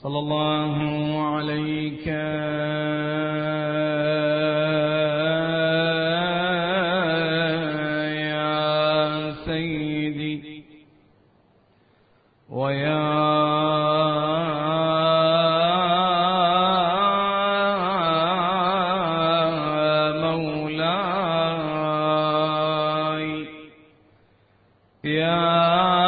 صلى الله عليك يا سيدي ويا مولاي يا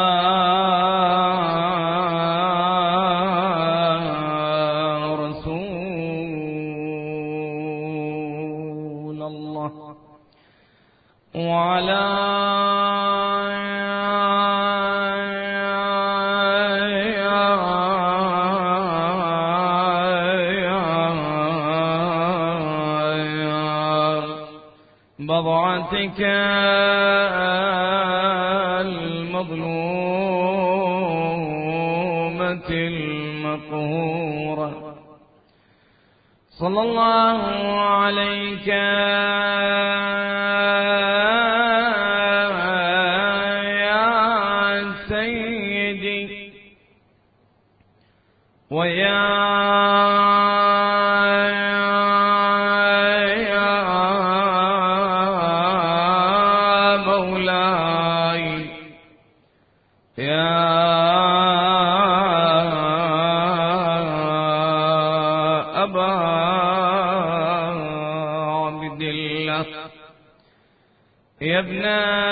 وعلى بضعتك المظلومة المقهورة صلى الله عليك ويا مولاي يا أبا عبد الله يا ابن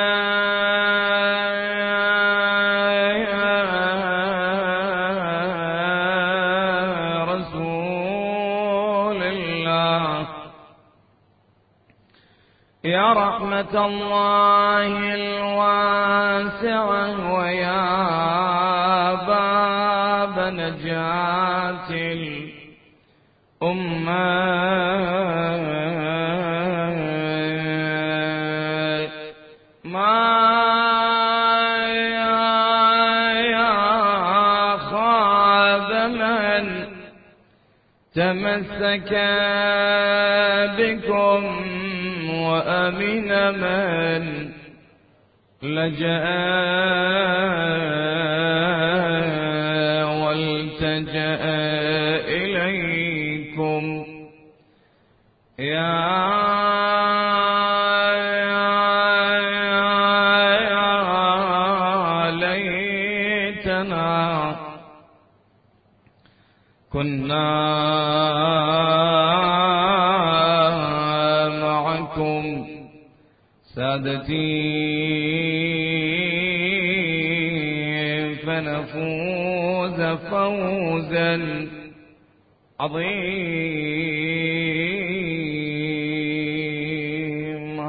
يا رحمة الله الواسعة ويا باب نجاة الأمة ما خاب من تمسك بكم وأمن من لجأ والتجأ إليكم يا ليتنا كنا سادتي فنفوز فوزا عظيما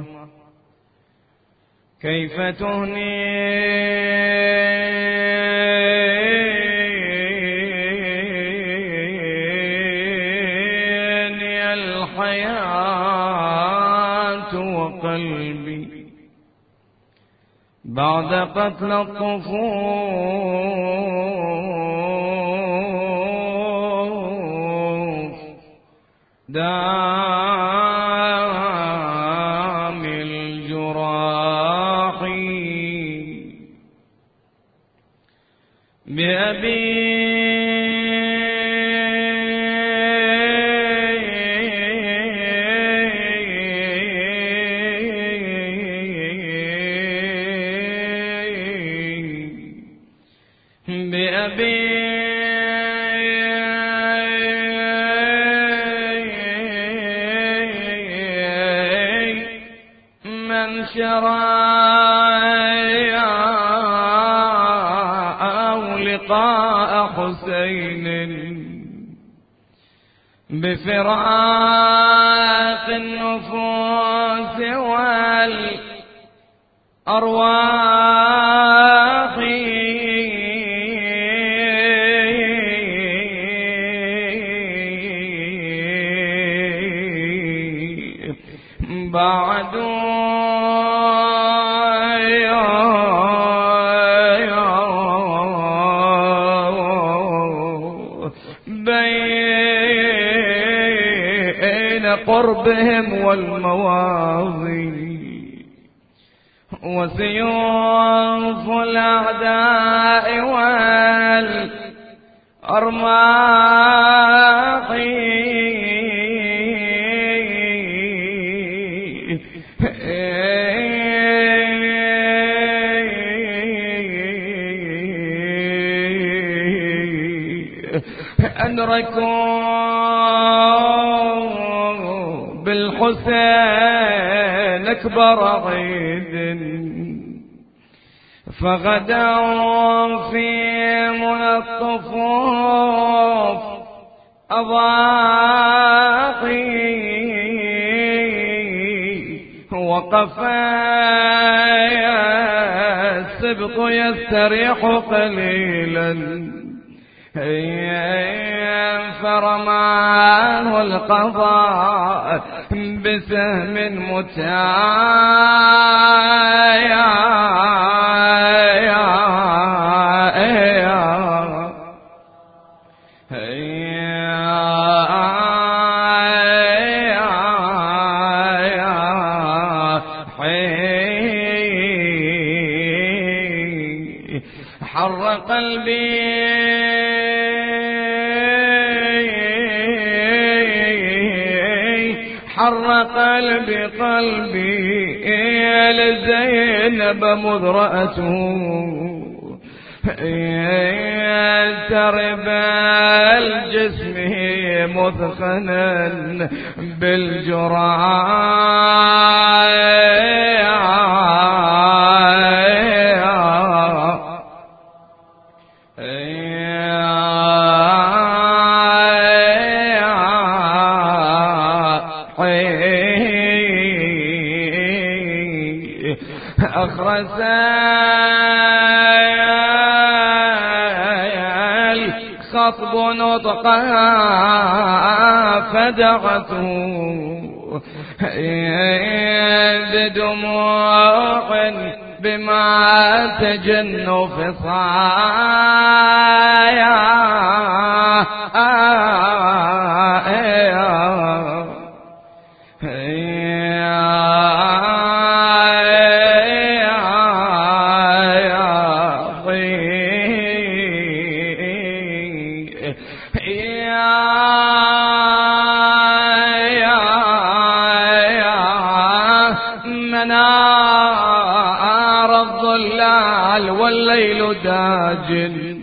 كيف تهنيني الحياة وقلبي بعد قتل الطفوف دام الجراح بأبي من شرايا أو لقاء حسين بفراق النفوس والأرواح بعد بين قربهم والمواضي وسيوف الأعداء أرماحي أدركوا بالحسين أكبر عيد فغدوا في منى الطفوف أضاحي وقف السبط يستريح قليلا فرماه القضاء بسهم متايا حر قلبي حر قلبي لزينب مذرأته ترب الجسم مثخنا أخرس الخطب نطقها فدغته بدموع بما تجن فصايا منار الظلال والليل داجن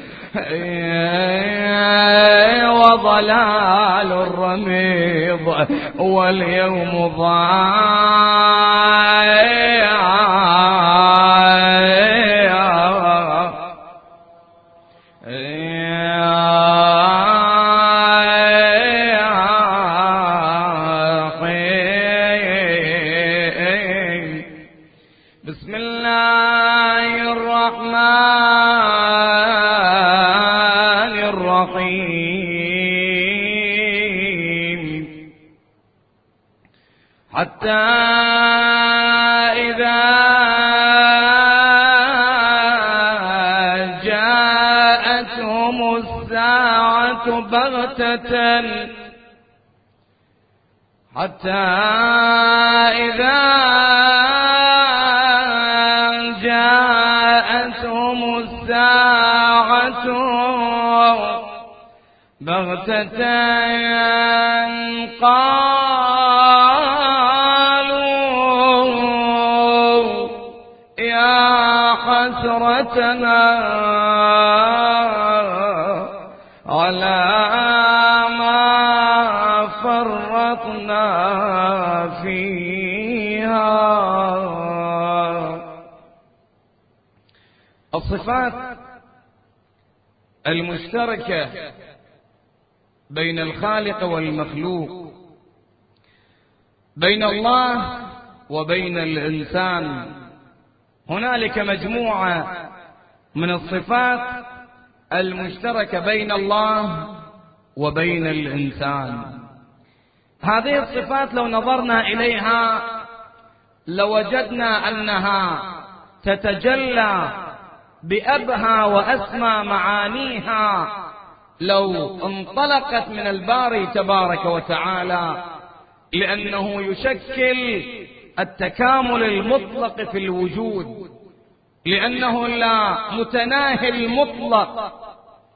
وضلال الرميض واليوم ضايع بسم الله الرحمن الرحيم حتى إذا جاءتهم الساعة بغتة حتى إذا جاءتهم الساعة بغتة قالوا يا حسرتنا على ما فرطنا فيها. الصفات المشتركة بين الخالق والمخلوق، بين الله وبين الإنسان، هنالك مجموعة من الصفات المشتركة بين الله وبين الإنسان. هذه الصفات لو نظرنا إليها لوجدنا أنها تتجلى بأبهى وأسمى معانيها لو انطلقت من الباري تبارك وتعالى، لأنه يشكل التكامل المطلق في الوجود، لأنه لا متناهي المطلق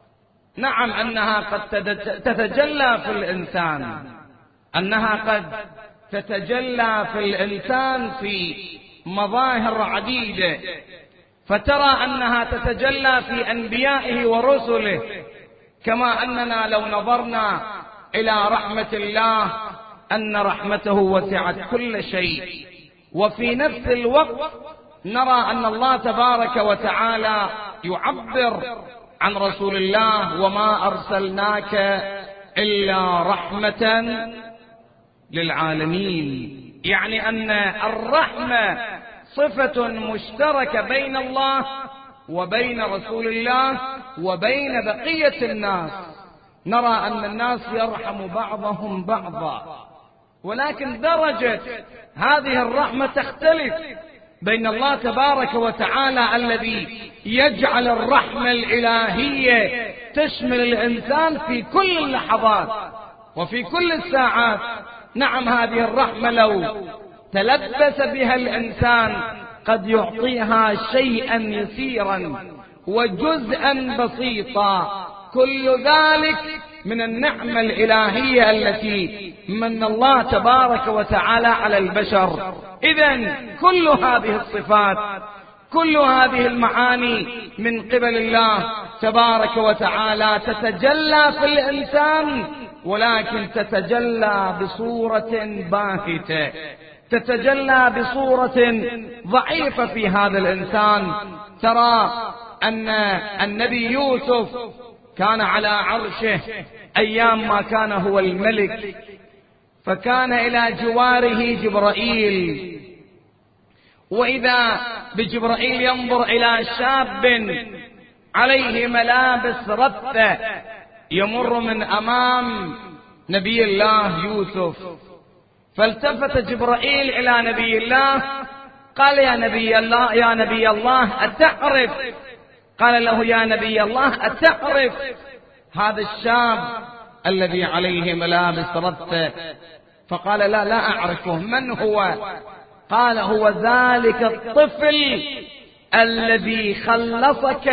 نعم أنها قد تتجلى في الإنسان، أنها قد تتجلى في الإنسان في مظاهر عديدة، فترى أنها تتجلى في أنبيائه ورسله، كما أننا لو نظرنا إلى رحمة الله أن رحمته وسعت كل شيء، وفي نفس الوقت نرى أن الله تبارك وتعالى يعبر عن رسول الله: وما أرسلناك إلا رحمة للعالمين. يعني أن الرحمة صفة مشتركة بين الله وبين رسول الله وبين بقية الناس. نرى أن الناس يرحم بعضهم بعضا، ولكن درجة هذه الرحمة تختلف بين الله تبارك وتعالى الذي يجعل الرحمة الإلهية تشمل الإنسان في كل اللحظات وفي كل الساعات. نعم هذه الرحمة لو تلبس بها الإنسان قد يعطيها شيئا يسيرا وجزءا بسيطا، كل ذلك من النعمة الإلهية التي من الله تبارك وتعالى على البشر. إذن كل هذه الصفات، كل هذه المعاني من قبل الله تبارك وتعالى تتجلى في الإنسان، ولكن تتجلى بصورة باهتة، تتجلى بصورة ضعيفة في هذا الإنسان. ترى أن النبي يوسف كان على عرشه أيام ما كان هو الملك، فكان إلى جواره جبرائيل، وإذا بجبرائيل ينظر إلى شاب عليه ملابس رثة يمر من أمام نبي الله يوسف، فالتفت جبرائيل إلى نبي الله قال: يا نبي الله، يا نبي الله، أتعرف؟ قال له: يا نبي الله، أتعرف هذا الشاب الذي عليه ملابس رثة؟ فقال: لا أعرفه. من هو؟ قال: هو ذلك الطفل الذي خلصك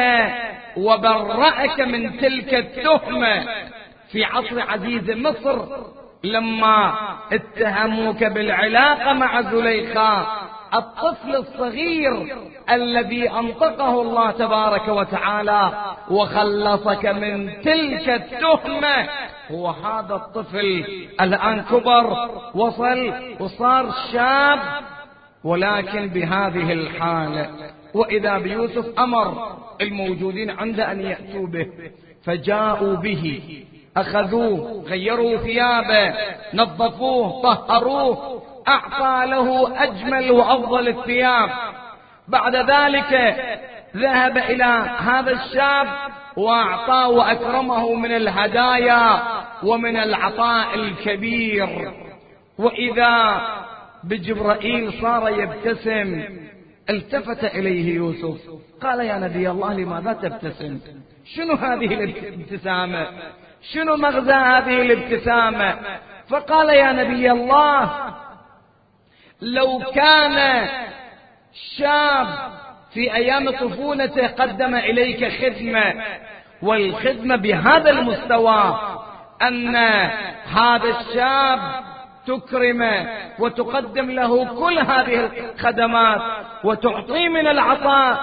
وبرأك من تلك التهمة في عصر عزيز مصر لما اتهموك بالعلاقة مع زليخا. الطفل الصغير الذي أنطقه الله تبارك وتعالى وخلصك من تلك التهمة هو هذا الطفل. الآن كبر، وصل وصار شاب، ولكن بهذه الحالة. وإذا بيوسف أمر الموجودين عنده أن يأتوا به، فجاءوا به، أخذوه، غيروا ثيابه، نظفوه، طهروه، أعطى له أجمل وأفضل الثياب. بعد ذلك ذهب إلى هذا الشاب وأعطاه وأكرمه من الهدايا ومن العطاء الكبير. وإذا بجبرائيل صار يبتسم، التفت إليه يوسف قال: يا نبي الله، لماذا تبتسم؟ شنو هذه الابتسامة؟ شنو مغزى هذه الابتسامة؟ فقال: يا نبي الله، لو كان شاب في أيام طفولته قدم إليك خدمة، والخدمة بهذا المستوى أن هذا الشاب تكرمه وتقدم له كل هذه الخدمات وتعطيه من العطاء،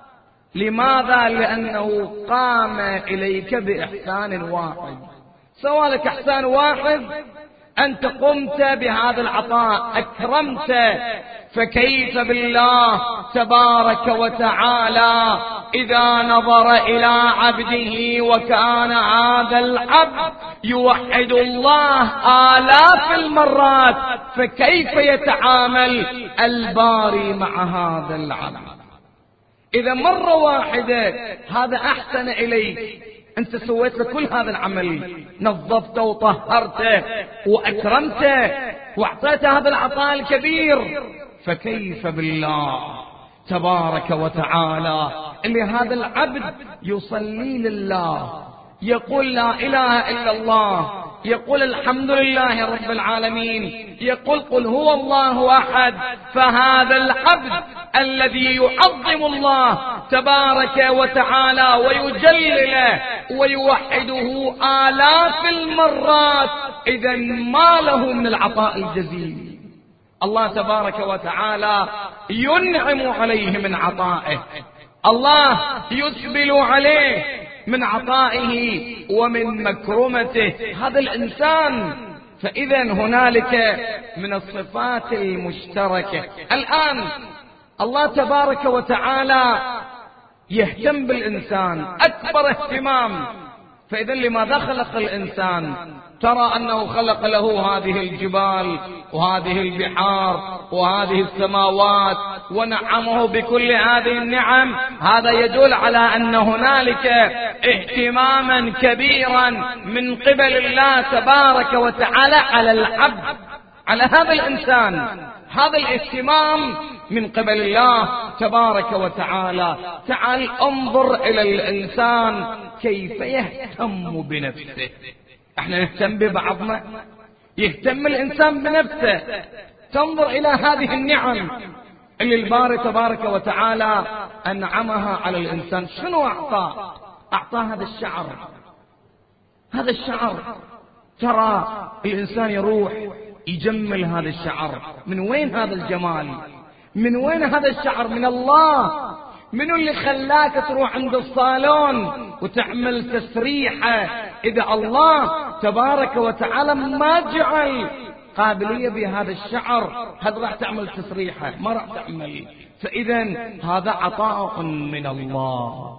لماذا؟ لأنه قام إليك بإحسان واحد. سوى لك إحسان واحد، أنت قمت بهذا العطاء، أكرمت. فكيف بالله تبارك وتعالى إذا نظر إلى عبده وكان هذا العبد يوحد الله آلاف المرات، فكيف يتعامل الباري مع هذا العبد؟ إذا مرة واحدة هذا أحسن إليك، أنت سويت له كل هذا العمل، نظفته وطهرته وأكرمته وأعطيته هذا العطاء الكبير، فكيف بالله تبارك وتعالى اللي هذا العبد يصلي لله، يقول لا إله إلا الله، يقول الحمد لله رب العالمين، يقول قل هو الله أحد، فهذا العبد الذي يعظم الله تبارك وتعالى ويجلله ويوحده آلاف المرات، إذا ما له من العطاء الجزيل. الله تبارك وتعالى ينعم عليه من عطائه، الله يسبل عليه من عطائه ومن مكرمته هذا الإنسان. فإذا هنالك من الصفات المشتركة. الآن الله تبارك وتعالى يهتم بالإنسان أكبر اهتمام. فإذا لماذا خلق الإنسان؟ ترى أنه خلق له هذه الجبال وهذه البحار وهذه السماوات ونعمه بكل هذه النعم. هذا يدل على أن هنالك اهتماما كبيرا من قبل الله تبارك وتعالى على العبد، على هذا الإنسان. هذا الاهتمام من قبل الله تبارك وتعالى. تعال انظر إلى الإنسان كيف يهتم بنفسه. احنا نهتم ببعضنا، يهتم الإنسان بنفسه. تنظر إلى هذه النعم اللي الباري تبارك وتعالى أنعمها على الإنسان. شنو أعطاه؟ أعطاه هذا الشعر. هذا الشعر ترى الإنسان يروح يجمل هذا الشعر. من وين هذا الجمال؟ من وين هذا الشعر؟ من الله. منو اللي خلاك تروح عند الصالون وتعمل تسريحة إذا الله تبارك وتعالى ما جعل قابلية بهذا الشعر؟ هذا راح تعمل تسريحة، ما راح تعمل. فإذا هذا عطاء من الله.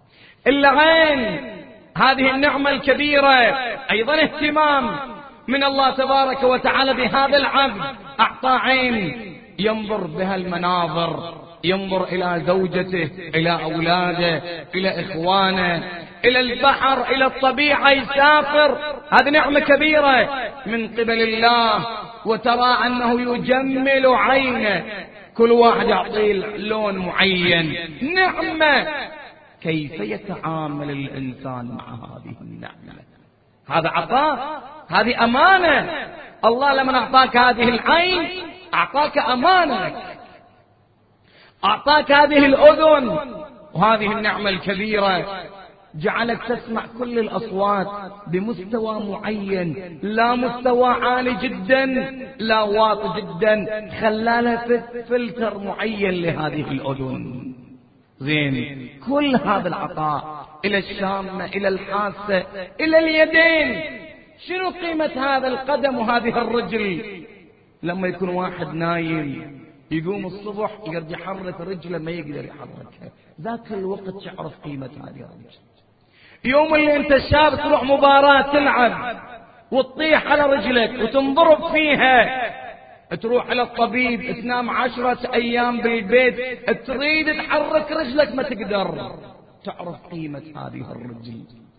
العين، هذه النعمة الكبيرة، أيضا اهتمام من الله تبارك وتعالى بهذا العبد. أعطى عين ينظر بها المناظر، ينظر إلى زوجته، إلى أولاده، إلى إخوانه، إلى البحر، إلى الطبيعة، يسافر. هذه نعمة كبيرة من قبل الله. وترى أنه يجمل عينه، كل واحد يعطيه لون معين. نعمة. كيف يتعامل الإنسان مع هذه النعمة؟ هذا عطاء، هذه أمانة. الله لما أعطاك هذه العين أعطاك أمانة لك، أعطاك هذه الأذن وهذه النعمة الكبيرة، جعلك تسمع كل الأصوات بمستوى معين، لا مستوى عالي جدا لا واطي جدا، خلالها فلتر معين لهذه الأذن. زين، كل هذا العطاء إلى الشامة، إلى الحاسة، إلى اليدين. شنو قيمة هذا القدم وهذه الرجل؟ لما يكون واحد نايم يقوم الصبح يقدر يحرك رجله ما يقدر يحركها، ذاك الوقت تعرف قيمة هذه الرجل. يوم اللي انت شاب تروح مباراة تلعب وتطيح على رجلك وتنضرب فيها، تروح على الطبيب تنام 10 أيام بالبيت، تريد تحرك رجلك ما تقدر. تعرف قيمة هذه الرجل،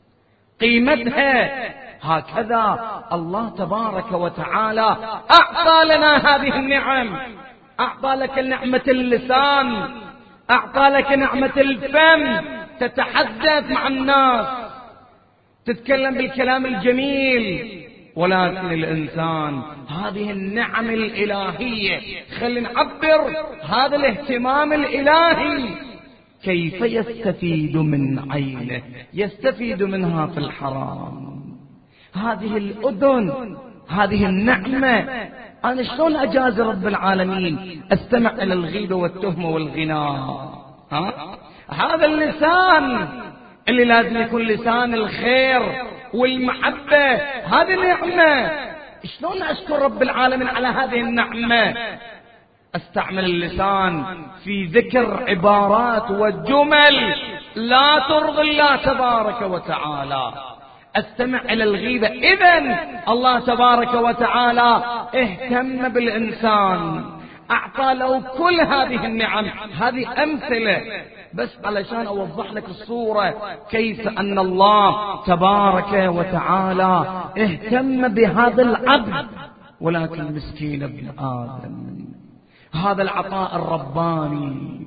قيمتها. هكذا الله تبارك وتعالى أعطى لنا هذه النعم. أعطى لك نعمة اللسان، أعطى لك نعمة الفم، تتحدث مع الناس، تتكلم بالكلام الجميل. ولكن الإنسان هذه النعم الإلهية، خلينا نعبر هذا الاهتمام الإلهي. كيف يستفيد من عينه؟ يستفيد منها في الحرام. هذه الأذن، هذه النعمة، أنا شلون أجاز رب العالمين أستمع إلى الغيبة والتهمة والغناء؟ هذا اللسان اللي لازم يكون لسان الخير والمحبة، هذه نعمة. شلون أشكر رب العالمين على هذه النعمة؟ استعمل اللسان في ذكر عبارات وجمل لا ترضي الله تبارك وتعالى. استمع إلى الغيبة. إذن الله تبارك وتعالى اهتم بالإنسان، أعطى له كل هذه النعم. هذه أمثلة بس علشان أوضح لك الصورة كيف أن الله تبارك وتعالى اهتم بهذا العبد. ولكن مسكين ابن آدم، هذا العطاء الرباني،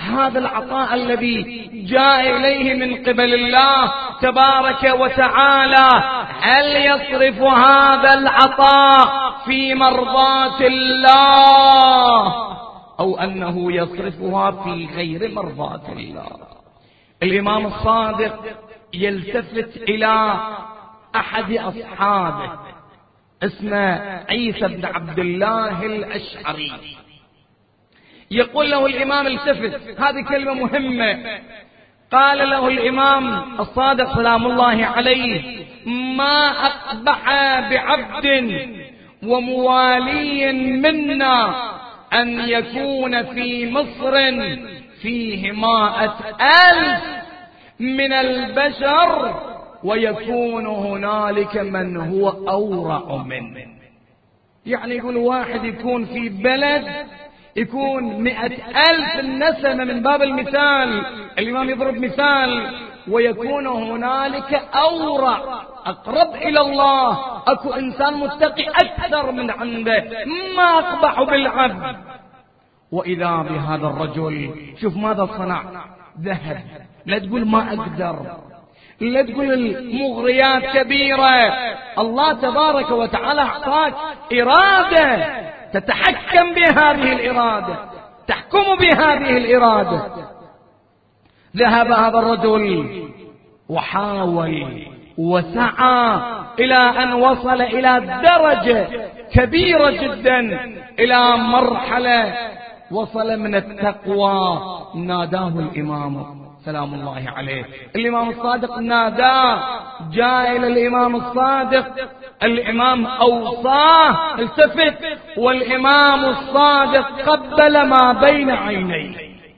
هذا العطاء الذي جاء إليه من قبل الله تبارك وتعالى، هل يصرف هذا العطاء في مرضاة الله أو أنه يصرفها في غير مرضاة الله؟ الإمام الصادق يلتفت إلى أحد أصحابه اسمه عيسى بن عبد الله الأشعري، يقول له الإمام التفت، هذه كلمة مهمة. قال له الإمام الصادق سلام الله عليه: ما أقبح بعبد وموالي منا أن يكون في مصر فيه 100,000 من البشر ويكون هنالك من هو أورع منه. يعني يقول واحد يكون في بلد يكون 100,000 النسمة من باب المثال، الإمام يضرب مثال، ويكون هنالك أورع أقرب إلى الله، أكو إنسان متقي أكثر من عنده، ما أقبح بالعبد. وإذا بهذا الرجل شوف ماذا صنع، ذهب، لا تقول ما أقدر، لا تقول المغريات كبيرة، الله تبارك وتعالى أعطاك إرادة تتحكم بهذه الإرادة، تحكم بهذه الإرادة. ذهب هذا الرجل وحاول وسعى إلى أن وصل إلى درجة كبيرة جدا، إلى مرحلة وصل من التقوى. ناداه الإمام سلام الله عليه، الإمام الصادق ناداه، جاء إلى الإمام الصادق، الإمام أوصاه، التفت، والإمام الصادق قبل ما بين عينيه.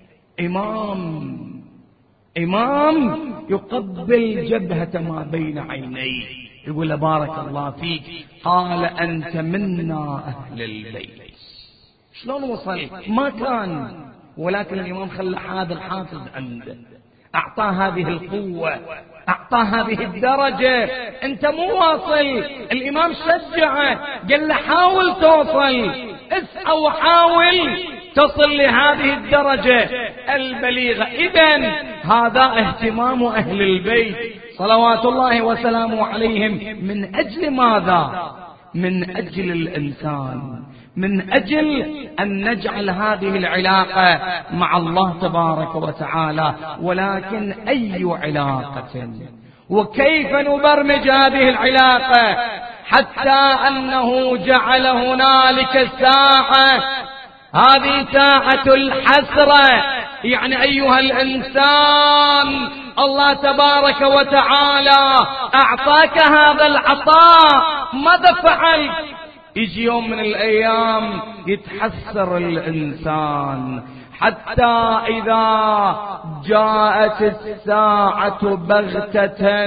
إمام يقبل جبهة ما بين عينيه، يقول بارك الله فيك. قال أنت منا أهل البيت. شلون وصل؟ ما كان، ولكن الإمام خلى هذا الحافز عنده، أعطاه هذه القوة، أعطاه هذه الدرجة. أنت مو واصل، الإمام شجعه، قال له حاول توصل، اسعى وحاول تصل لهذه الدرجة البليغة. إذن هذا اهتمام أهل البيت صلوات الله وسلامه عليهم. من أجل ماذا؟ من أجل الإنسان، من أجل أن نجعل هذه العلاقة مع الله تبارك وتعالى. ولكن أي علاقة؟ وكيف نبرمج هذه العلاقة حتى أنه جعل هنالك ساعة، هذه ساعة الحسرة. يعني أيها الإنسان، الله تبارك وتعالى أعطاك هذا العطاء، ماذا فعلت؟ يجي يوم من الأيام يتحسر الإنسان، حتى إذا جاءت الساعة بغتة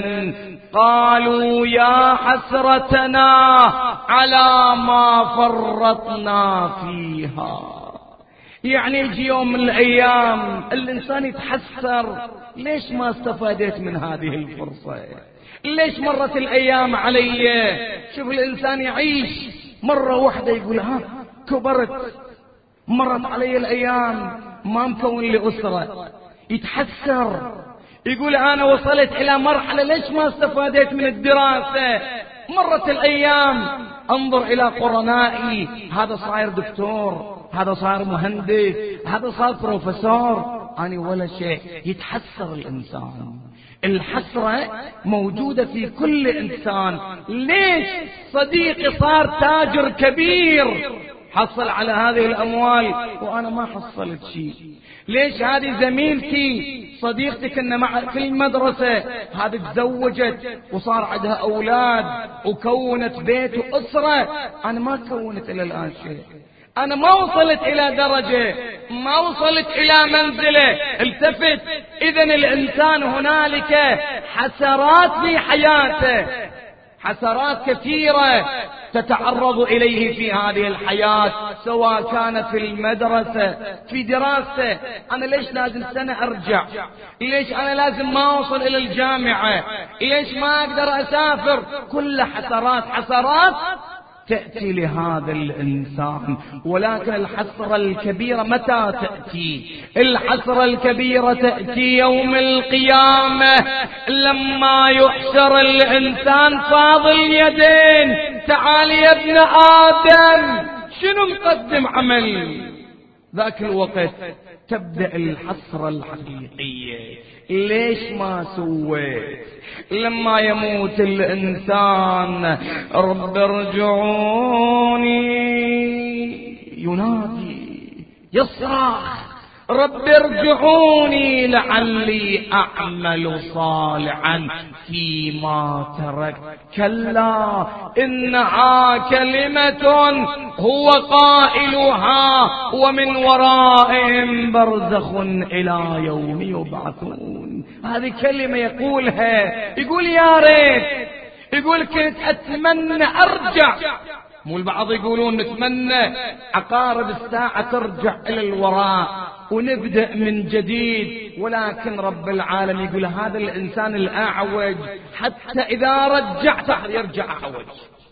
قالوا يا حسرتنا على ما فرطنا فيها. يعني يجي يوم من الأيام الإنسان يتحسر، ليش ما استفادت من هذه الفرصة؟ ليش مرت الأيام علي؟ شوف الإنسان يعيش مرة واحدة يقول كبرت، مرت علي الأيام، ما مكون لي أسرة، يتحسر، يقول أنا وصلت إلى مرحلة ليش ما استفادت من الدراسة؟ مرت الأيام، انظر إلى قرنائي، هذا صاير دكتور، هذا صار مهندس، هذا صار بروفيسور، أنا ولا شيء. يتحسر الإنسان. الحسرة موجودة في كل إنسان. ليش صديقي صار تاجر كبير، حصل على هذه الأموال وأنا ما حصلت شيء؟ ليش هذه زميلتي صديقتك إن مع في المدرسة هذه تزوجت وصار عندها أولاد وكونت بيت وأسرة، أنا ما كونت إلى الآن شيء، أنا ما وصلت إلى درجة، ما وصلت إلى منزلة. التفت. إذن الإنسان هنالك حسرات في حياته، حسرات كثيرة تتعرض إليه في هذه الحياة، سواء كان في المدرسة، في دراسة. أنا ليش لازم سنة أرجع؟ ليش أنا لازم ما أوصل إلى الجامعة؟ ليش ما أقدر أسافر؟ كل حسرات، حسرات تأتي لهذا الإنسان، ولكن الحسرة الكبيرة متى تأتي؟ الحسرة الكبيرة تأتي يوم القيامة لما يحشر الإنسان فاضل يدين. تعال يا ابن آدم، شنو مقدم عمل؟ ذاك الوقت تبدأ الحسرة الحقيقية. ليش ما سويت؟ لما يموت الإنسان رب ارجعوني، ينادي يصرخ رب ارجعوني لعلي أعمل صالحا فيما ترك. كلا إنها كلمة هو قائلها ومن ورائهم برزخ إلى يوم يبعثون. هذه كلمة يقولها، يقول يا ريت، يقول كنت أتمنى أرجع. مو البعض يقولون نتمنى عقارب الساعة ترجع إلى الوراء ونبدأ من جديد، ولكن رب العالمين يقول هذا الإنسان الأعوج حتى إذا رجعت يرجع أعوج.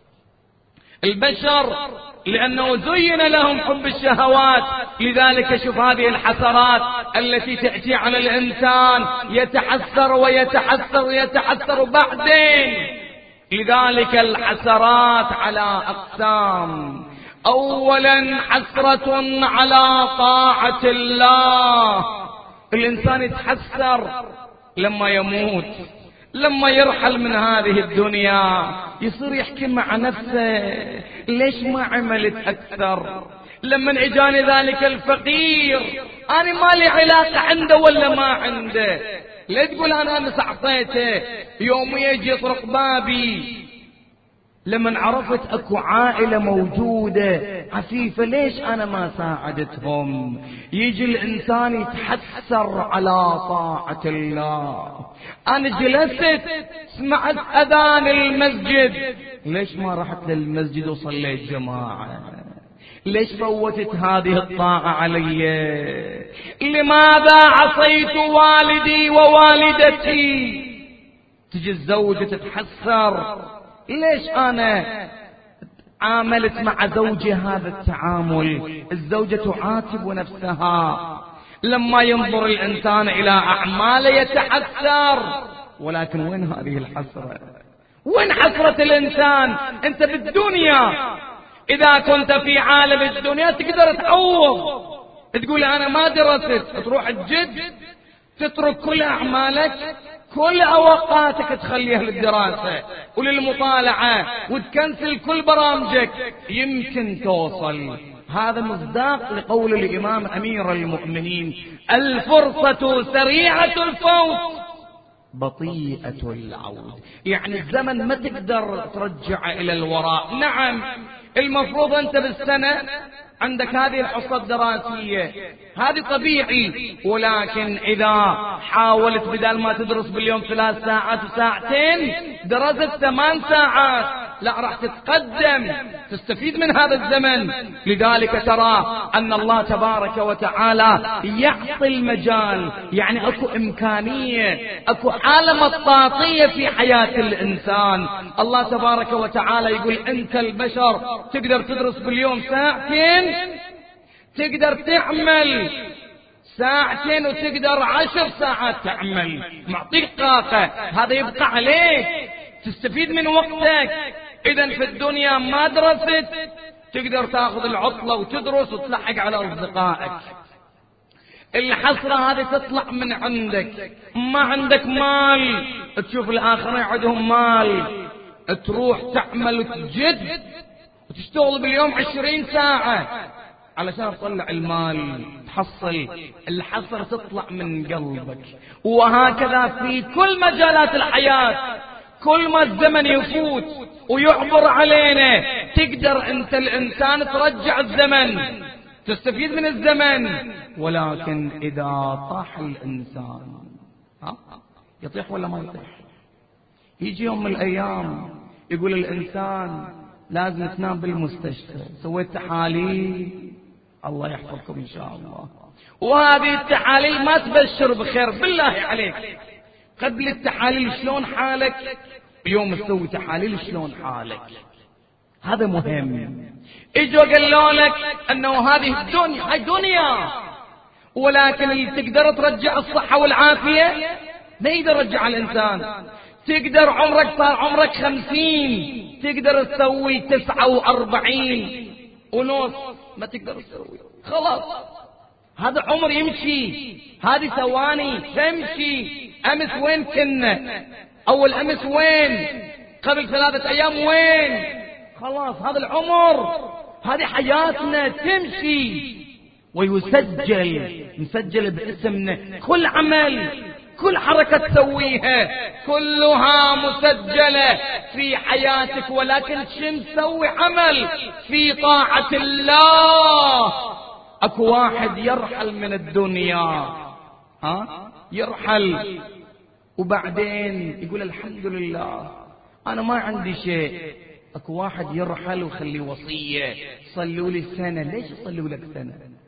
البشر لأنه زين لهم حب الشهوات، لذلك شوف هذه الحسرات التي تأتي على الإنسان، يتحسر ويتحسر ويتحسر بعدين. لذلك الحسرات على أقسام. أولا حسرة على طاعة الله، الإنسان يتحسر لما يموت، لما يرحل من هذه الدنيا يصير يحكي مع نفسه ليش ما عملت أكثر؟ لما اجاني ذلك الفقير أنا ما لي علاقة عنده ولا ما عنده، لا تقول أنا أمس أعطيته يوم يجي يطرق بابي. لما عرفت أكو عائلة موجودة عفيفة ليش أنا ما ساعدتهم؟ يجي الإنسان يتحسر على طاعة الله. أنا جلست سمعت أذان المسجد، ليش ما رحت للمسجد وصليت جماعة؟ ليش فوتت هذه الطاعة علي؟ لماذا عصيت والدي ووالدتي؟ تجي الزوجة تتحسر، ليش أنا عاملت مع زوجي هذا التعامل؟ الزوجة تعاتب نفسها. لما ينظر الإنسان إلى أعماله يتحسر، ولكن وين هذه الحسرة؟ وين حسرة الإنسان؟ أنت بالدنيا إذا كنت في عالم الدنيا تقدر تعوض، تقول أنا ما درست، تروح الجد تترك كل أعمالك كل أوقاتك تخليها للدراسة وللمطالعة وتكنسل كل برامجك، يمكن توصل. هذا مصداق لقول الإمام أمير المؤمنين: الفرصة سريعة الفوت بطيئة العود. يعني الزمن ما تقدر ترجع إلى الوراء. نعم المفروض أنت بالسنة عندك هذه الحصة الدراسية، هذه طبيعي، ولكن إذا حاولت بدل ما تدرس باليوم 3 ساعات وساعتين درست 8 ساعات، لا راح تتقدم، تستفيد من هذا الزمن. لذلك ترى أن الله تبارك وتعالى يعطي المجال، يعني أكو إمكانية، أكو حالة مطاطية في حياة الإنسان. الله تبارك وتعالى يقول أنت البشر تقدر تدرس باليوم 2 ساعات، تقدر تعمل 2 ساعات وتقدر 10 ساعات تعمل، معطيك طاقة، هذا يبقى عليك، تستفيد من وقتك. إذن في الدنيا ما درست تقدر تاخذ العطلة وتدرس وتلحق على أصدقائك. الحسرة هذه تطلع من عندك، ما عندك مال، تشوف الآخرين عندهم مال، تروح تعمل وتجد وتشتغل باليوم 20 ساعة علشان تطلع المال تحصل. الحسرة تطلع من قلبك. وهكذا في كل مجالات الحياة، كل ما الزمن يفوت ويعبر علينا تقدر انت الانسان ترجع الزمن، تستفيد من الزمن. ولكن اذا طاح الانسان يطيح ولا ما يطيح؟ يجي يوم من الايام يقول الانسان لازم تنام بالمستشفى، سويت تحاليل، الله يحفظكم ان شاء الله، وهذه التحاليل ما تبشر بخير. بالله عليك قبل التحاليل شلون حالك؟ اليوم تسوي تحاليل شلون حالك؟ هذا مهم. اجوا قالوا لك انه هذه الدنيا هاي دنيا، ولكن اللي تقدر ترجع الصحة والعافية ما يقدر يرجع الانسان. تقدر عمرك صار عمرك 50 تقدر تسوي 49 ونص، ما تقدر تسوي، خلاص هذا عمر يمشي، هذه ثواني تمشي. امس وين كنا؟ اول امس وين؟ قبل 3 أيام وين؟ خلاص هذا العمر، هذه حياتنا تمشي. ويسجل، مسجل باسمنا كل عمل، كل حركة تسويها كلها مسجلة في حياتك. ولكن شن تسوي عمل في طاعة الله. اكو واحد يرحل من الدنيا، يرحل وبعدين يقول الحمد لله انا ما عندي شيء. اكو واحد يرحل وخلي وصية، صلوا لي سنة. ليش يصلوا لك سنة؟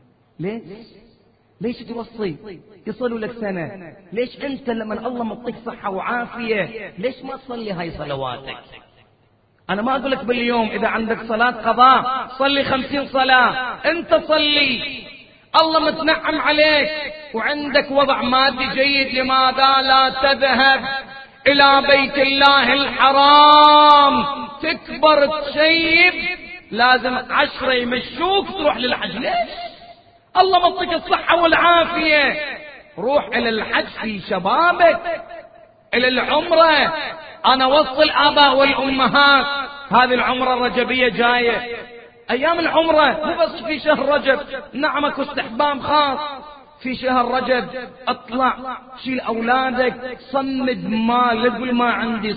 ليش توصي يصلوا لك سنة؟ ليش انت لما الله مطيك صحة وعافية ليش ما تصلي هاي صلواتك؟ انا ما اقول لك باليوم اذا عندك صلاة قضاء صلي 50 صلاة، انت صلي. الله متنعم عليك وعندك وضع مادي جيد، لماذا لا تذهب الى بيت الله الحرام؟ تكبر تشيب لازم 10 يمشوك تروح للحج. ليش؟ الله مطيك الصحة والعافية، روح الى الحج في شبابك، الى العمرة. انا وصل الاباء والامهات، هذه العمرة الرجبية جاية، ايام العمرة مو بس في شهر رجب، نعم اكو استحباب خاص في شهر رجب. اطلع شيل اولادك، صمد مال، لا تقول ما عندي،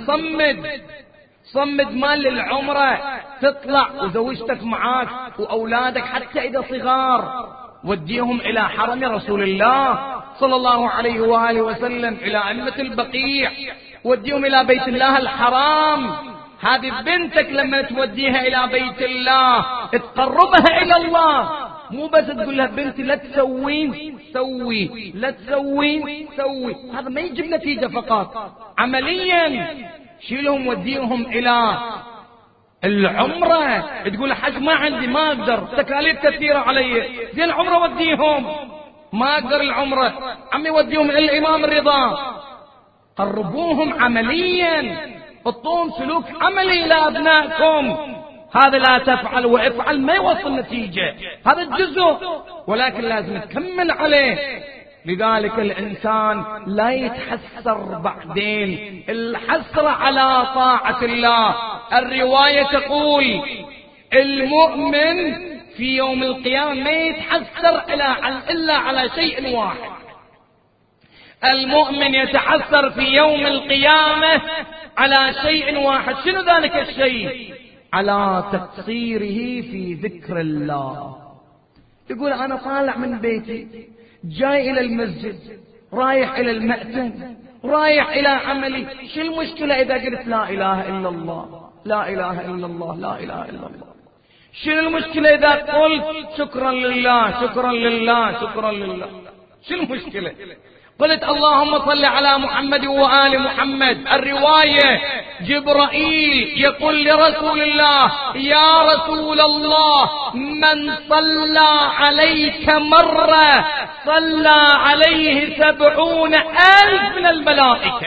صمد مال للعمرة، تطلع وزوجتك معاك واولادك حتى اذا صغار وديهم الى حرم رسول الله صلى الله عليه وآله وسلم، الى أئمة البقيع، وديهم الى بيت الله الحرام. هذه بنتك لما توديها الى بيت الله تقربها الى الله، مو بس تقول لها بنتي لا تسوين سوي، لا تسوين سوي. هذا ما يجيب نتيجة فقط، عمليا شيلهم وديهم الى العمرة. تقول حج ما عندي، ما اقدر، تكاليف كثيرة علي، زين العمرة وديهم. ما اقدر العمرة، عمي وديهم الى الامام الرضا. قربوهم عمليا، حطوهم سلوك عملي لابنائكم. هذا لا تفعل وافعل ما يوصل نتيجة، هذا الجزء، ولكن لازم تكمل عليه. لذلك الإنسان لا يتحسر بعدين، الحسرة على طاعة الله. الرواية تقول المؤمن في يوم القيامة ما يتحسر إلا على شيء واحد. المؤمن يتحسر في يوم القيامة على شيء واحد. شنو ذلك الشيء؟ على تقصيره في ذكر الله. يقول أنا طالع من بيتي جاي إلى المسجد، رايح إلى المأتم، رايح إلى عملي، شو المشكلة إذا قلت لا إله إلا الله، لا إله إلا الله، لا إله إلا الله؟ شو المشكلة إذا قلت شكرا لله، شكرا لله، شكرا لله؟ شو المشكلة؟ قلت اللهم صل على محمد وآل محمد. الرواية جبرائيل يقول لرسول الله يا رسول الله من صلى عليك مرة صلى عليه 70,000 من الملائكة.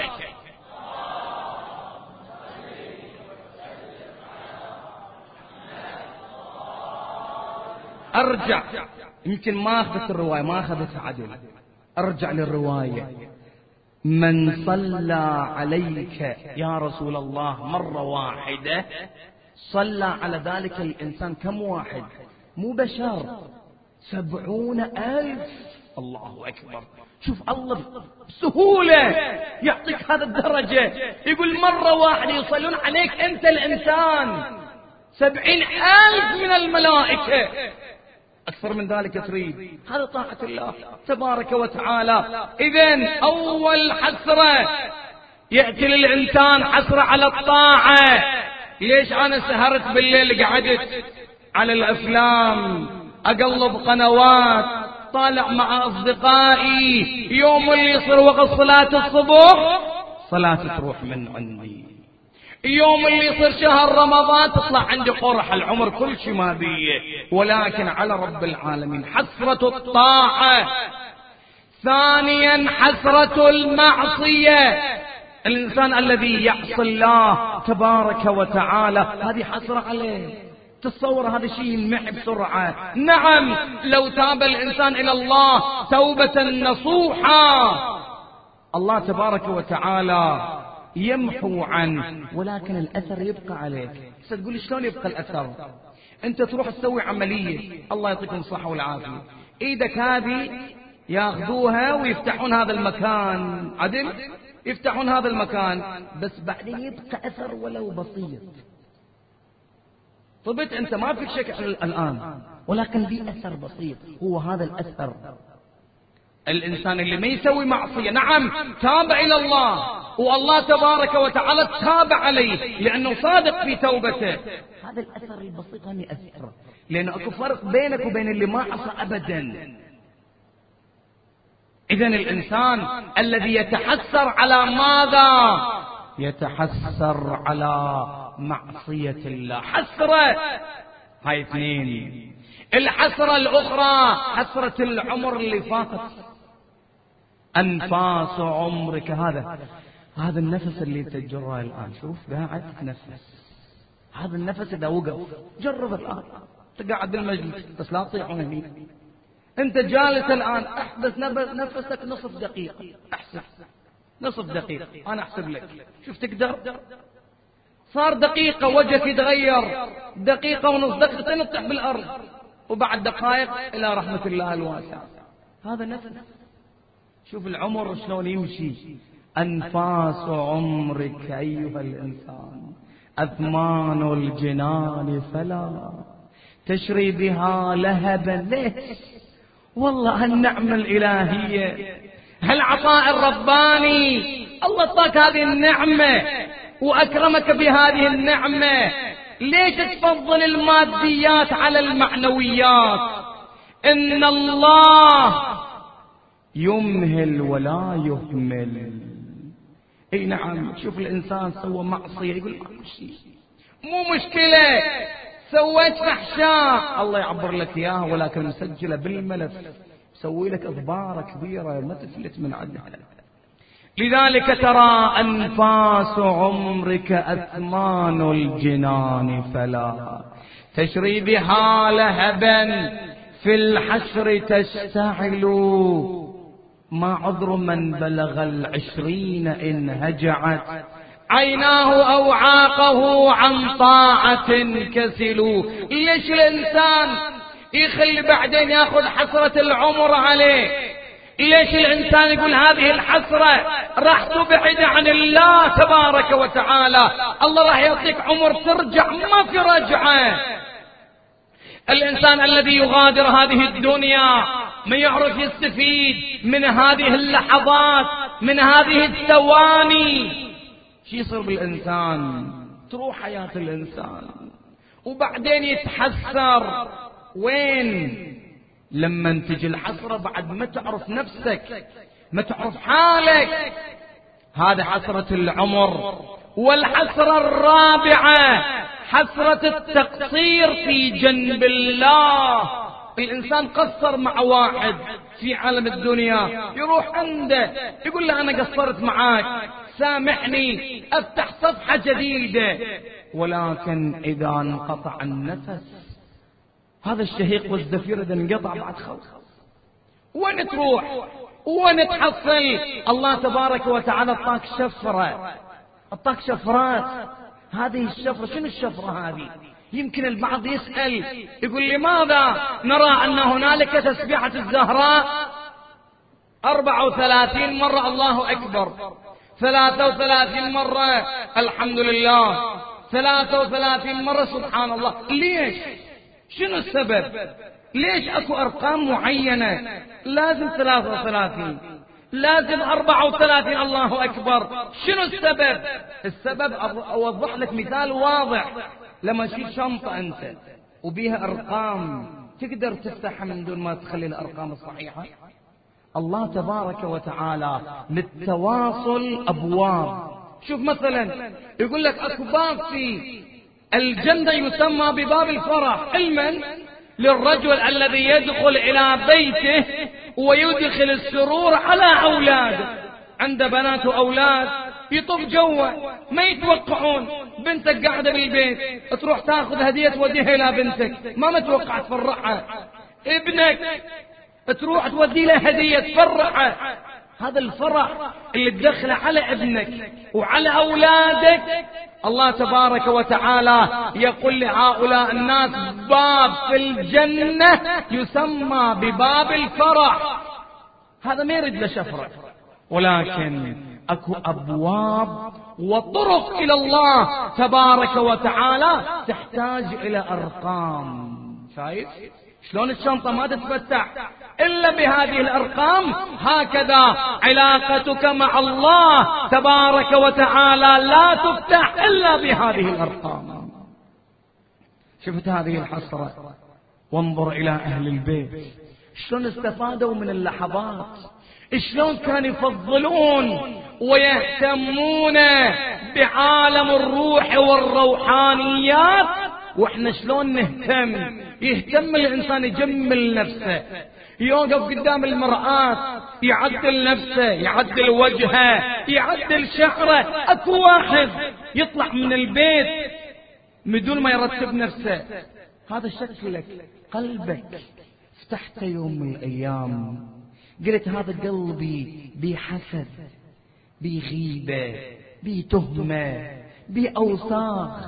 ارجع، يمكن ما اخذت الرواية، ما اخذتها عدل، ارجع للرواية. من صلى عليك يا رسول الله مرة واحدة صلى على ذلك الإنسان كم واحد؟ مو بشر، 70,000. الله أكبر. شوف الله بسهولة يعطيك هذا الدرجة، يقول مرة واحدة يصلون عليك أنت الإنسان 70,000 من الملائكة. أكثر من ذلك تريد؟ هذا طاعة الله تبارك وتعالى. إذن أول حسرة يأتي للإنسان حسرة على الطاعة. ليش أنا سهرت بالليل، قعدت على الأفلام، أقلب قنوات، طالع مع أصدقائي، يوم اللي يصير وقت صلاة الصبح صلاة تروح من عندي. يوم اللي يصير شهر رمضان تطلع عندي قرحة، العمر كل شيء مادية. ولكن على رب العالمين حسرة الطاعة. ثانيا حسرة المعصية. الإنسان الذي يعصي الله تبارك وتعالى هذه حسرة عليه. تصور هذا شيء ينمحي بسرعة. نعم لو تاب الإنسان إلى الله توبة نصوحا الله تبارك وتعالى يمحو عنه، ولكن الأثر يبقى عليك. ستقول شلون يبقى الأثر؟ أنت تروح تسوي عملية، الله يعطيكم الصحة والعافية، إيدك هذه ياخذوها ويفتحون هذا المكان، عدل يفتحون هذا المكان، بس بعدين يبقى أثر ولو بسيط. طبت أنت ما فيك شك الآن، ولكن في أثر بسيط، هو هذا الأثر. الإنسان اللي ما يسوي معصية نعم تاب إلى الله، والله تبارك وتعالى تاب عليه لأنه صادق في توبته، هذا الأثر البسيط هم يأثر، لأنه أكو فرق بينك وبين اللي ما عصى أبدا. إذن الإنسان الذي يتحسر على ماذا؟ يتحسر على معصية الله. حسرة هاي اثنين. الحسرة الأخرى حسرة العمر اللي فات. أنفاس عمرك، هذا النفس اللي تجره الآن، شوف قاعد تتنفس، هذا النفس إذا وقف جرب الآن، أنت قاعد بالمجلس بس لا تطيح هني، أنت جالس الآن احبس نفسك نصف دقيقة، احسب نصف دقيقة، أنا أحسب لك، شوف تقدر؟ صار دقيقة وجهك يتغير، دقيقة ونص، دقيقتين تطيح بالأرض، وبعد دقائق إلى رحمة الله الواسعة. هذا نفس. شوف العمر شلون يمشي. أنفاس عمرك أيها الإنسان أثمان الجنان فلا تشري بها لهبا. ليش؟ والله النعمة الإلهية، هالعطاء الرباني، الله اعطاك هذه النعمة وأكرمك بهذه النعمة، ليش تفضل الماديات على المعنويات؟ إن الله يمهل ولا يهمل. اي نعم. شوف الإنسان سوى معصية يقول مو مشكلة، سويت فحشاء، الله يعبر لك إياها ولكن مسجلة بالملف، سوي لك إضبارة كبيرة ما تفلت من عندها. لذلك ترى أنفاس عمرك أثمان الجنان فلا تشري بها لهبا في الحشر تشتعل. ما عذر من بلغ 20 إن هجعت عيناه أو عاقه عن طاعة كسلوا. ليش الإنسان يخلي بعدين ياخذ حسرة العمر عليه؟ ليش الإنسان يقول هذه الحسرة راح تبعد عن الله تبارك وتعالى؟ الله راح يعطيك عمر ترجع ما في رجعة. الإنسان الذي يغادر هذه الدنيا ما يعرف يستفيد من هذه اللحظات، من هذه الثواني. شو يصير بالإنسان؟ تروح حياة الإنسان وبعدين يتحسر. وين؟ لما تجي الحسرة بعد ما تعرف نفسك، ما تعرف حالك. هذا حسرة العمر. والحسرة الرابعة حسرة التقصير في جنب الله. الإنسان قصر مع واحد في عالم الدنيا، يروح عنده يقول له أنا قصرت معاك، سامحني، أفتح صفحة جديدة. ولكن إذا انقطع النفس، هذا الشهيق والزفير إذا انقطع بعد خلص، وين تروح؟ وين تحصل؟ الله تبارك وتعالى اعطاك شفرة، اعطاك شفرات. هذه الشفرة، شنو الشفرة هذه؟ يمكن البعض يسأل يقول لماذا نرى أن هنالك تسبيحة الزهراء 34 مرة الله أكبر، 33 مرة الحمد لله، 33 مرة سبحان الله؟ ليش؟ شنو السبب؟ ليش اكو ارقام معينة؟ لازم 33، لازم 34 الله اكبر؟ شنو السبب؟ السبب اوضح لك مثال واضح. لما تشيل شنطة انت وبيها ارقام تقدر تفتحها من دون ما تخلي الارقام الصحيحة؟ الله تبارك وتعالى للتواصل ابواب، شوف مثلا يقول لك اكو باب في الجنة يسمى بباب الفرح، علما للرجل الذي يدخل إلى بيته ويدخل السرور على أولاده، عنده بنات وأولاد يطب جوه، ما يتوقعون بنتك قاعدة بالبيت تروح تاخذ هدية توديها إلى بنتك، ما متوقع تفرحها. ابنك تروح تودي له هدية تفرحها. هذا الفرح اللي تدخله على ابنك وعلى أولادك، الله تبارك وتعالى يقول لهؤلاء الناس باب في الجنة يسمى بباب الفرح. هذا ما يريد له شفرة، ولكن اكو ابواب وطرق الى الله تبارك وتعالى تحتاج الى ارقام. شايف شلون الشنطة ما تتفتح إلا بهذه الأرقام؟ هكذا علاقتك مع الله تبارك وتعالى لا تفتح إلا بهذه الأرقام. شفت هذه الحسرة؟ وانظر إلى أهل البيت شلون استفادوا من اللحظات، شلون كانوا يفضلون ويهتمون بعالم الروح والروحانيات، واحنا شلون نهتم. يهتم الانسان يجمل نفسه، يوقف قدام المرآة يعدل نفسه، يعدل وجهه، يعدل شعره. اكو واحد يطلع من البيت بدون ما يرتب نفسه. هذا شكلك، قلبك فتحت يوم من الايام قلت هذا قلبي بي حسد، بي غيبة، بي تهمة، بي اوساخ،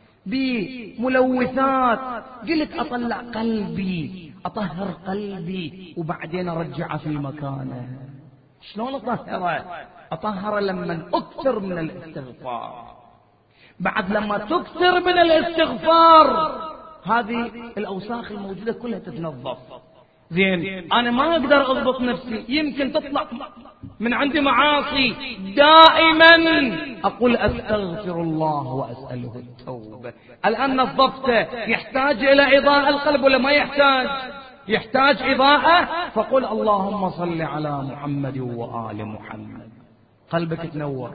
بملوثات. قلت أطلع قلبي، أطهر قلبي وبعدين أرجعه في مكانه. شلون أطهره؟ أطهره لما أكثر من الاستغفار. بعد لما تكثر من الاستغفار هذه الأوساخ الموجودة كلها تتنظف. زين أنا ما أقدر أضبط نفسي، يمكن تطلع من عندي معاصي، دائما أقول أستغفر الله وأسأله التوبة. الآن نظفته، يحتاج إلى إضاءة القلب ولا ما يحتاج؟ يحتاج إضاءة. فقل اللهم صل على محمد وآل محمد. قلبك تنور،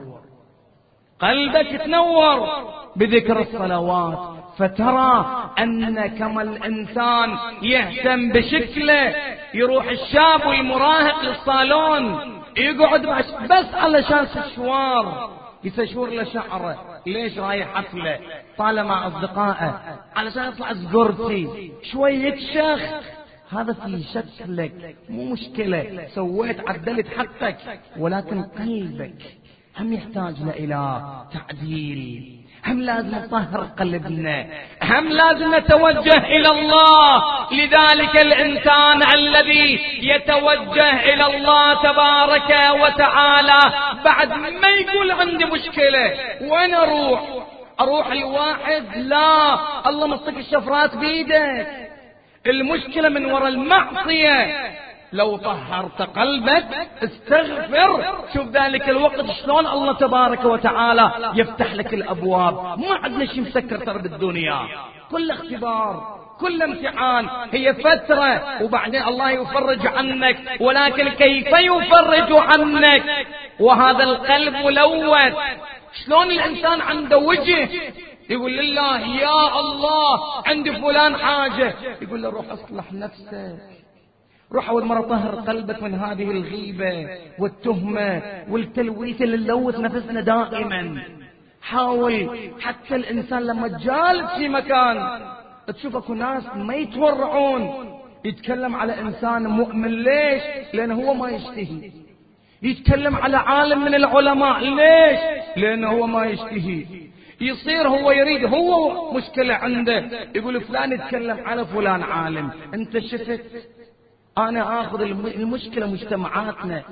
قلبك تنور بذكر الصلوات، فترى أن كما الإنسان يهتم بشكله. يروح الشاب والمراهق للصالون يقعد بس علشان سشوار، يسشور لشعره. ليش رايح حفلة؟ طالع مع أصدقائه علشان يطلع زقرتي شوي يكشخ. هذا في شكلك مو مشكلة، سويت عدلت حقك، ولكن قلبك هم يحتاج إلى تعديل. هم لازم نطهر قلبنا، هم لازم نتوجه إلى الله. لذلك الإنسان الذي يتوجه إلى الله تبارك وتعالى بعد ما يقول عندي مشكلة وين أروح الواحد، لا، الله مصك الشفرات بيدك. المشكلة من وراء المعصية. لو طهرت قلبك استغفر، شوف ذلك الوقت شلون الله تبارك وتعالى يفتح لك الأبواب. ما عندنا شيء مسكر ترى بالدنيا، كل اختبار، كل امتحان، هي فترة وبعدين الله يفرج عنك. ولكن كيف يفرج عنك وهذا القلب ملوث؟ شلون الإنسان عنده وجه يقول لله يا الله عندي فلان حاجة، يقول له روح اصلح نفسك، روح أول مرة طهر قلبك من هذه الغيبة والتهمة والتلويث اللي نلوث نفسنا دائما. حاول حتى الإنسان لما جالس في مكان تشوف اكو ناس ما يتورعون، يتكلم على إنسان مؤمن. ليش؟ لأنه هو ما يشتهي. يتكلم على عالم من العلماء. ليش؟ لأنه هو ما يشتهي. يصير هو يريد، هو مشكلة عنده، يقول فلان يتكلم على فلان عالم. انت شفت؟ أنا آخذ المشكلة مجتمعاتنا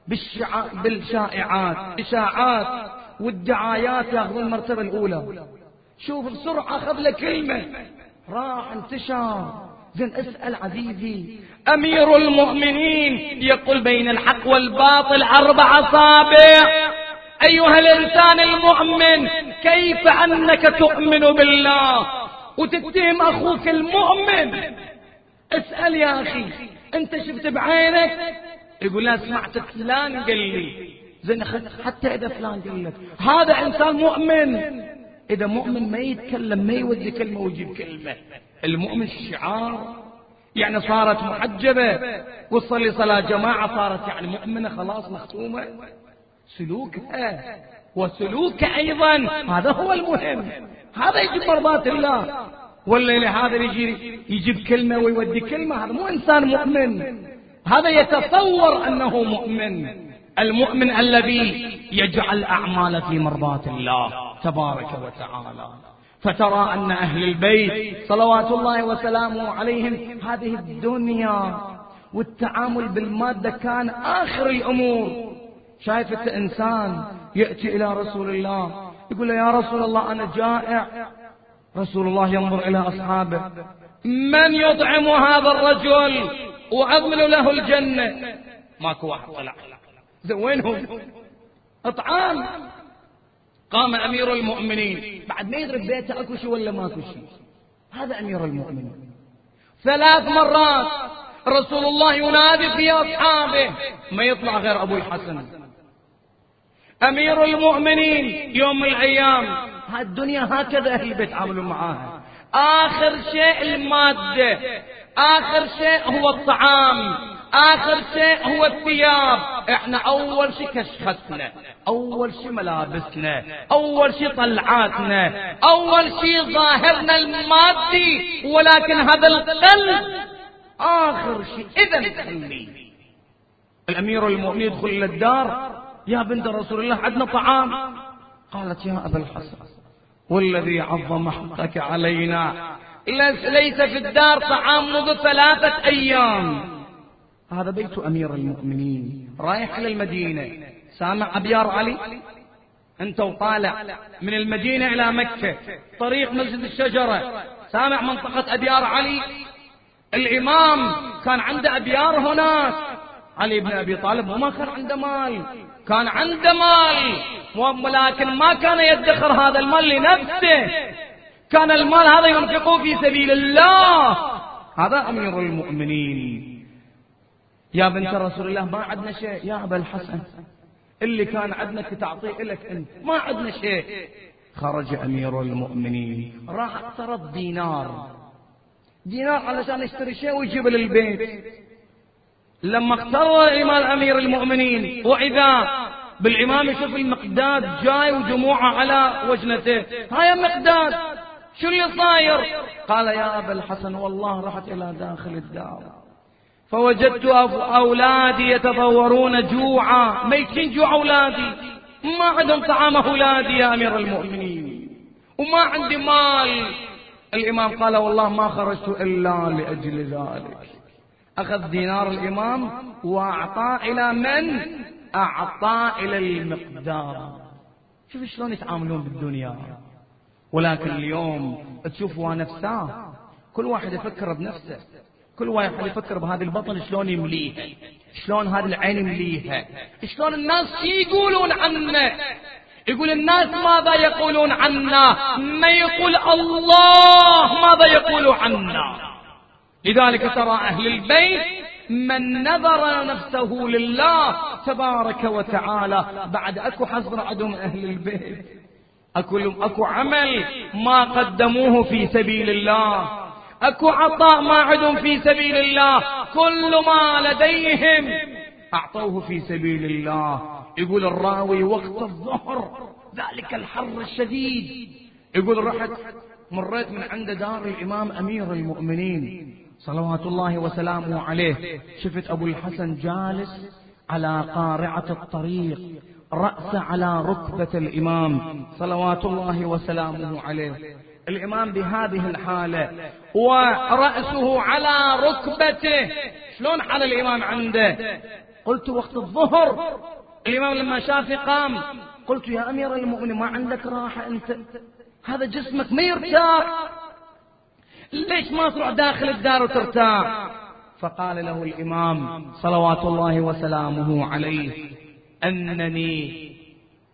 بالشائعات، إشاعات والدعايات يأخذون المرتبة الأولى. شوف بسرعة أخذ له كلمة راح انتشر. زين اسأل عزيزي، أمير المؤمنين يقول بين الحق والباطل 4 أصابع. أيها الإنسان المؤمن، كيف أنك تؤمن بالله وتتهم أخوك المؤمن؟ اسأل يا أخي، أنت شفت بعينك؟ يقول لا سمعت فلان قال لي. زين حتى إذا فلان قال لك هذا إنسان مؤمن، إذا مؤمن ما يتكلم، ما يودي كلمة ويجيب كلمة. المؤمن الشعار، يعني صارت محجبة وتصلي صلاة جماعة صارت يعني مؤمنة خلاص مختومة. سلوكها وسلوك أيضا هذا هو المهم، هذا يجيب مرضات الله. ولا هذا يجيب كلمة ويودي كلمة، هذا مو إنسان مؤمن، هذا يتصور أنه مؤمن. المؤمن الذي يجعل أعمال في مرضات الله تبارك وتعالى. فترى أن أهل البيت صلوات الله وسلامه عليهم هذه الدنيا والتعامل بالمادة كان آخر الأمور. شايفة إنسان يأتي إلى رسول الله يقول له يا رسول الله أنا جائع، رسول الله ينظر إلى أصحابه من يطعم هذا الرجل وأضمن له الجنة؟ ماكو واحد طلع. وينهم اطعام؟ قام أمير المؤمنين بعد ما يدري ببيته أكو شيء ولا ماكو شيء، هذا أمير المؤمنين 3 مرات رسول الله ينادي في أصحابه ما يطلع غير أبو الحسن. أمير المؤمنين يوم من الأيام هالدنيا هكذا أهل البيت عاملوا معاها، آخر شيء المادة، آخر شيء هو الطعام، آخر شيء هو الثياب. احنا أول شيء كشختنا، أول شيء ملابسنا، أول شيء طلعاتنا، أول شيء ظاهرنا المادي، ولكن هذا القلب آخر شيء. إذا خلي الأمير المؤمن يدخل إلى الدار يا بنت رسول الله عندنا طعام. قالت يا أبا الحسن والذي عظم حقك علينا ليس في الدار طعام منذ 3 أيام. هذا بيت أمير المؤمنين رايح إلى المدينة، سامع أبيار علي؟ أنت وطالع من المدينة إلى مكة طريق مسجد الشجرة، سامع منطقة أبيار علي؟ الإمام كان عنده أبيار هناك. علي بن أبي طالب وما كان عنده مال، كان عنده مال ولكن ما كان يدخر هذا المال لنفسه، كان المال هذا ينفقه في سبيل الله. هذا أمير المؤمنين. يا بنت رسول الله ما عندنا شيء. يا أبا الحسن اللي كان عندنا تعطيه لك أنت، ما عندنا شيء. خرج أمير المؤمنين راح اقترض دينار علشان يشتري شيء ويجيب للبيت. لما اقترض الإمام أمير المؤمنين وإذا بالإمام يشوف المقداد جاي وجموعة على وجنته، هيا مقداد شو اللي صاير؟ قال يا أبا الحسن والله رحت إلى داخل الدار فوجدت أولادي يتضورون جوعا، ميتين جوع أولادي، ما عندهم طعام أولادي يا أمير المؤمنين، وما عندي مال. الإمام قال والله ما خرجت إلا لأجل ذلك. أخذ دينار الإمام وأعطاه إلى من؟ أعطاه إلى المقدار. شوف شلون يتعاملون بالدنيا. ولكن اليوم تشوفوا نفسه، كل واحد يفكر بنفسه، كل واحد يفكر بهذه البطن شلون يمليها، شلون هذه العين يمليها، شلون الناس يقولون عنه. يقول الناس ماذا يقولون عنا، ما يقول الله ماذا يقول عنا. لذلك ترى أهل البيت من نذر نفسه لله تبارك وتعالى بعد أكو حصر عدم أهل البيت، أكو عمل ما قدموه في سبيل الله، أكو عطاء ما عدم في سبيل الله، كل ما لديهم أعطوه في سبيل الله. يقول الراوي وقت الظهر ذلك الحر الشديد، يقول رحت مريت من عند دار الإمام أمير المؤمنين صلوات الله وسلامه عليه، شفت أبو الحسن جالس على قارعة الطريق رأس على ركبة الإمام صلوات الله وسلامه عليه. الإمام بهذه الحالة ورأسه على ركبته، شلون حال الإمام عنده؟ قلت وقت الظهر الإمام لما شافي قام، قلت يا أمير المؤمنين ما عندك راحة أنت؟ هذا جسمك ما يرتاح، ليش ما تروح داخل الدار وترتاح؟ فقال له الإمام صلوات الله وسلامه عليه أنني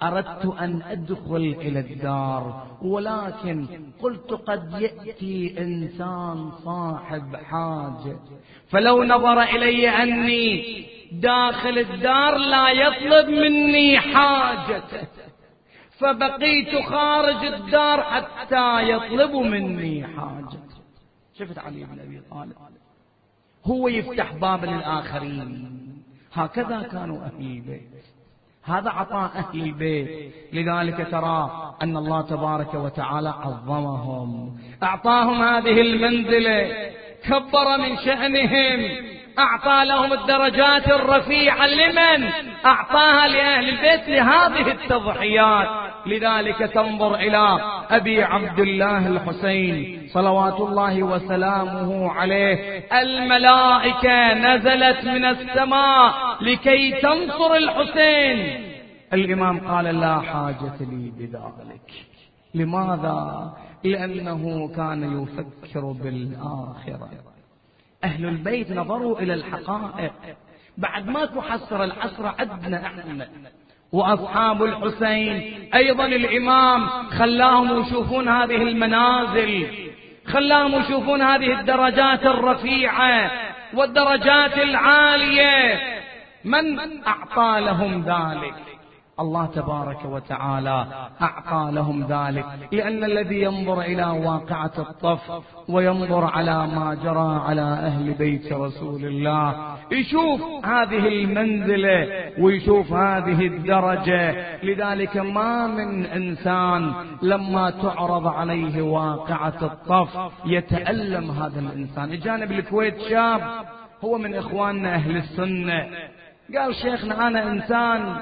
أردت أن أدخل إلى الدار، ولكن قلت قد يأتي إنسان صاحب حاجة، فلو نظر إلي أني داخل الدار لا يطلب مني حاجته، فبقيت خارج الدار حتى يطلب مني حاجته. شفت علي بن أبي طالب هو يفتح باب للآخرين. هكذا كانوا أهل البيت، هذا عطاء أهل البيت. لذلك ترى أن الله تبارك وتعالى عظمهم، أعطاهم هذه المنزلة، كبر من شأنهم، أعطى لهم الدرجات الرفيعة. لمن أعطاها؟ لأهل البيت، لهذه التضحيات. لذلك تنظر إلى أبي عبد الله الحسين صلوات الله وسلامه عليه، الملائكة نزلت من السماء لكي تنصر الحسين. الإمام قال لا حاجة لي بذلك. لماذا؟ لأنه كان يفكر بالآخرة. أهل البيت نظروا إلى الحقائق، بعد ما تحصر العصر عدنا احنا. وأصحاب الحسين أيضا الإمام خلاهم يشوفون هذه المنازل، خلاهم يشوفون هذه الدرجات الرفيعة والدرجات العالية. من أعطى لهم ذلك؟ الله تبارك وتعالى أعطى لهم ذلك، لأن الذي ينظر إلى واقعة الطف وينظر على ما جرى على أهل بيت رسول الله يشوف هذه المنزلة ويشوف هذه الدرجة. لذلك ما من إنسان لما تعرض عليه واقعة الطف يتألم هذا الإنسان. إجانب الكويت شاب هو من إخواننا أهل السنة، قال شيخنا أنا إنسان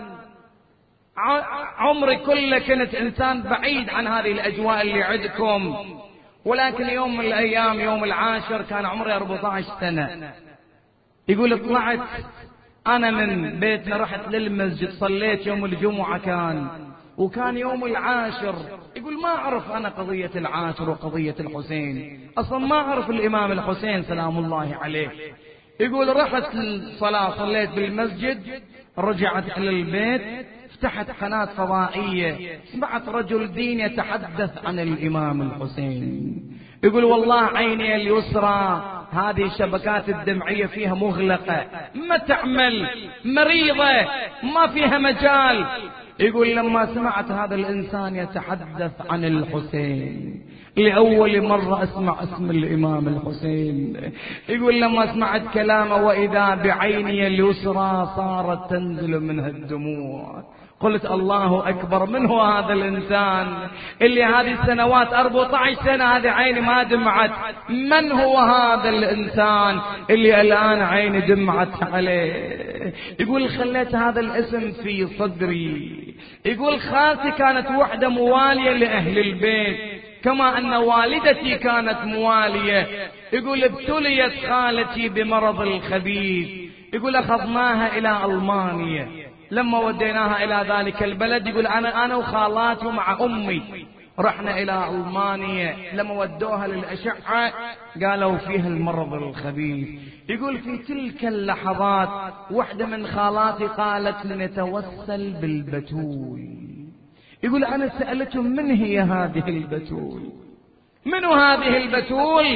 عمري كله كنت إنسان بعيد عن هذه الأجواء اللي عندكم، ولكن يوم من الأيام يوم العاشر كان عمري 14 سنة. يقول طلعت أنا من بيتنا رحت للمسجد، صليت يوم الجمعة وكان يوم العاشر. يقول ما أعرف أنا قضية العاشر وقضية الحسين، أصلا ما أعرف الإمام الحسين سلام الله عليه. يقول رحت الصلاة صليت بالمسجد، رجعت إلى البيت فتحت قناة فضائية، سمعت رجل دين يتحدث عن الإمام الحسين. يقول والله عيني اليسرى هذه الشبكات الدمعية فيها مغلقة، ما تعمل، مريضة، ما فيها مجال. يقول لما سمعت هذا الإنسان يتحدث عن الحسين لأول مرة أسمع اسم الإمام الحسين، يقول لما سمعت كلامه وإذا بعيني اليسرى صارت تنزل منها الدموع. قلت الله أكبر، من هو هذا الإنسان اللي هذه السنوات 14 سنة هذه عيني ما دمعت؟ من هو هذا الإنسان اللي الآن عيني دمعت عليه؟ يقول خليت هذا الاسم في صدري. يقول خالتي كانت وحدة موالية لأهل البيت كما أن والدتي كانت موالية. يقول ابتليت خالتي بمرض الخبيث، يقول أخذناها إلى ألمانيا. لما وديناها إلى ذلك البلد يقول أنا وخالاتي مع أمي رحنا إلى ألمانيا. لما ودوها للأشعة قالوا فيها المرض الخبيث. يقول في تلك اللحظات واحدة من خالاتي قالت لنتوسل بالبتول. يقول أنا سألتهم من هي هذه البتول؟ من هذه البتول؟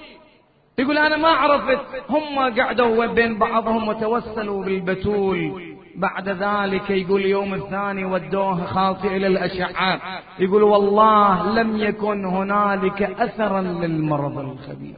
يقول أنا ما عرفت، هم قعدوا بين بعضهم وتوسلوا بالبتول. بعد ذلك يقول يوم الثاني ودوها خالتي إلى الأشعة، يقول والله لم يكن هنالك أثرا للمرض الخبيث.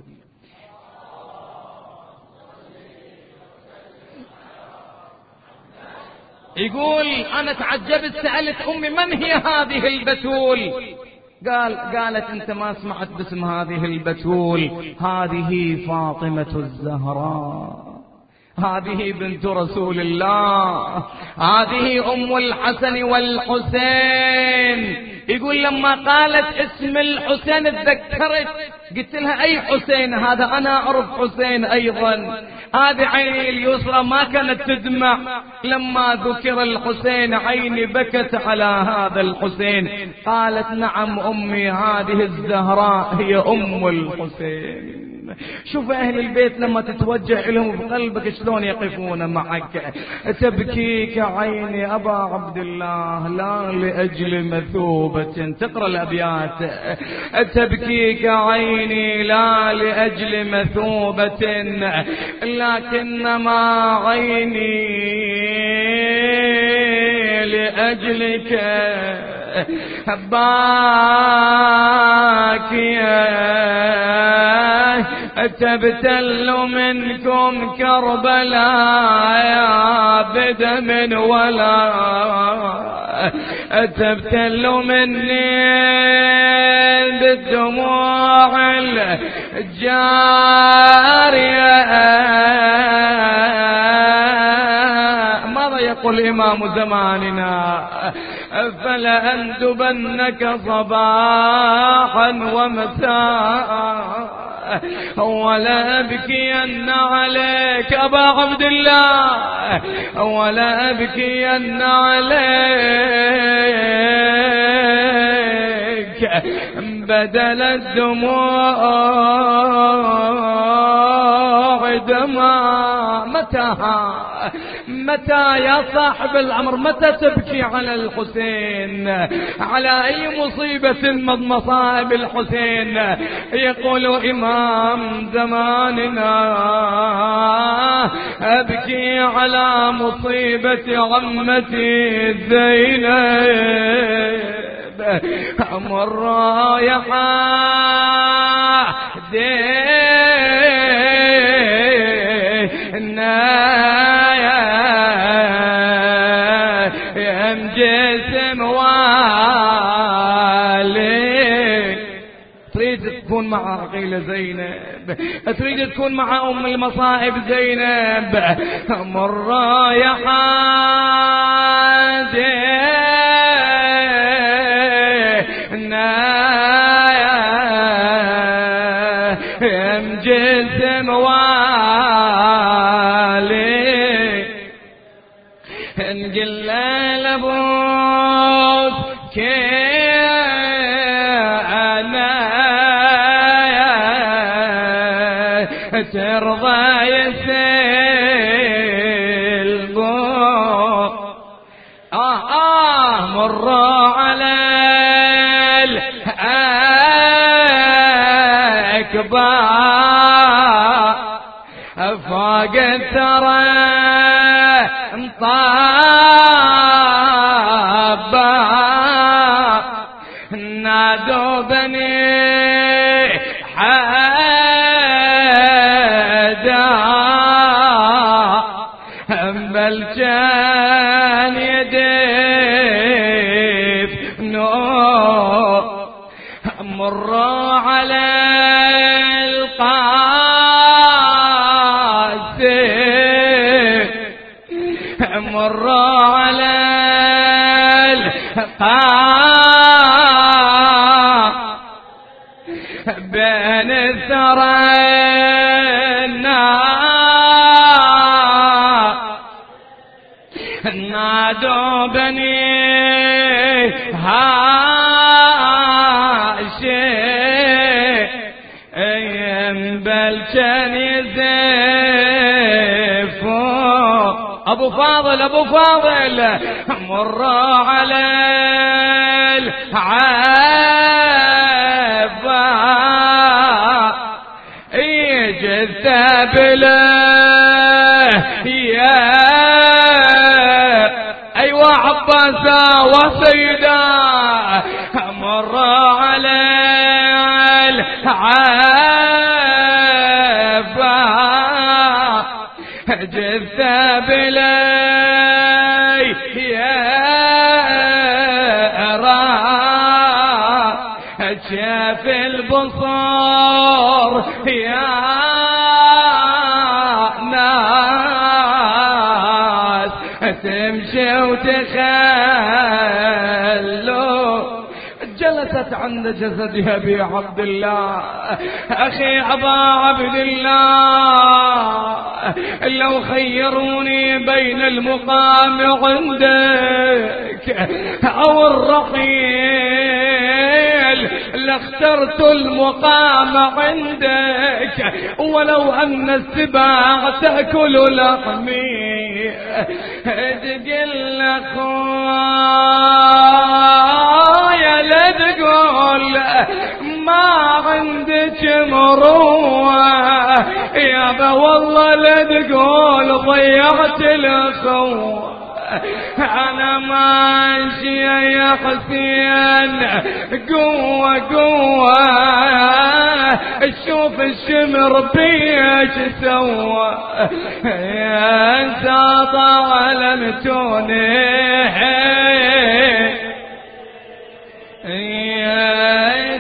يقول أنا تعجبت سألت أمي من هي هذه البتول؟ قالت أنت ما سمعت باسم هذه البتول؟ هذه فاطمة الزهراء، هذه بنت رسول الله، هذه أم الحسن والحسين. يقول لما قالت اسم الحسين تذكرت، قلت لها أي حسين هذا؟ أنا أعرف حسين أيضا. هذه عيني اليسرى ما كانت تدمع، لما ذكر الحسين عيني بكت على هذا الحسين. قالت نعم أمي، هذه الزهراء هي أم الحسين. شوف أهل البيت لما تتوجه لهم بقلبك شلون يقفون معك. تبكيك عيني أبا عبد الله لا لأجل مثوبة، تقرأ الأبيات. تبكيك عيني لا لأجل مثوبة لكنما عيني لأجلك باكية. تبتل منكم كربلاء يا بدم ولا تبتل مني بالدموع الجارية. ماذا يقول إمام زماننا؟ فلأندبنك صباحا ومساء ولا أبكين عليك أبا عبد الله، ولا أبكين عليك بدل الدموع دماء. متى يا صاحب الأمر متى تبكي على الحسين؟ على أي مصيبة من مصائب الحسين؟ يقول إمام زماننا أبكي على مصيبة عمتي زينب أمر رايحة جسم والي. تريد تكون مع عقيلة زينب، تريد تكون مع أم المصائب زينب. مر يا حادي جسم والي. نقل لابوك أنا ترضى يسلبوك. مر على الأكبار فاق ترى طابا نادوا بني حدا بل كان يدف نور. مر على القاسم، مر على القاسم بين الثرينا نادوا بني هاشم بل كان يزفوا. أبو فاضل مر على العفا يجذب له يا أيوة عباسا وسيدا. مر على العفا جذب لي يا شاف البصر يا ناس تمشي وتخلوا. جلست عند جسد أبي عبد الله أخي أبا عبد الله لو خيروني بين المقام عندك أو الرحيل لاخترت المقام عندك. ولو أن السباع تأكل لحمي تقل أخويا لا تقول ما عندك مروة يابا والله لا تقول ضيعت الأخوة. أنا ماشي يا حسين قوة قوة شوف الشمر بيش سوى يا ساطع لمتوني يا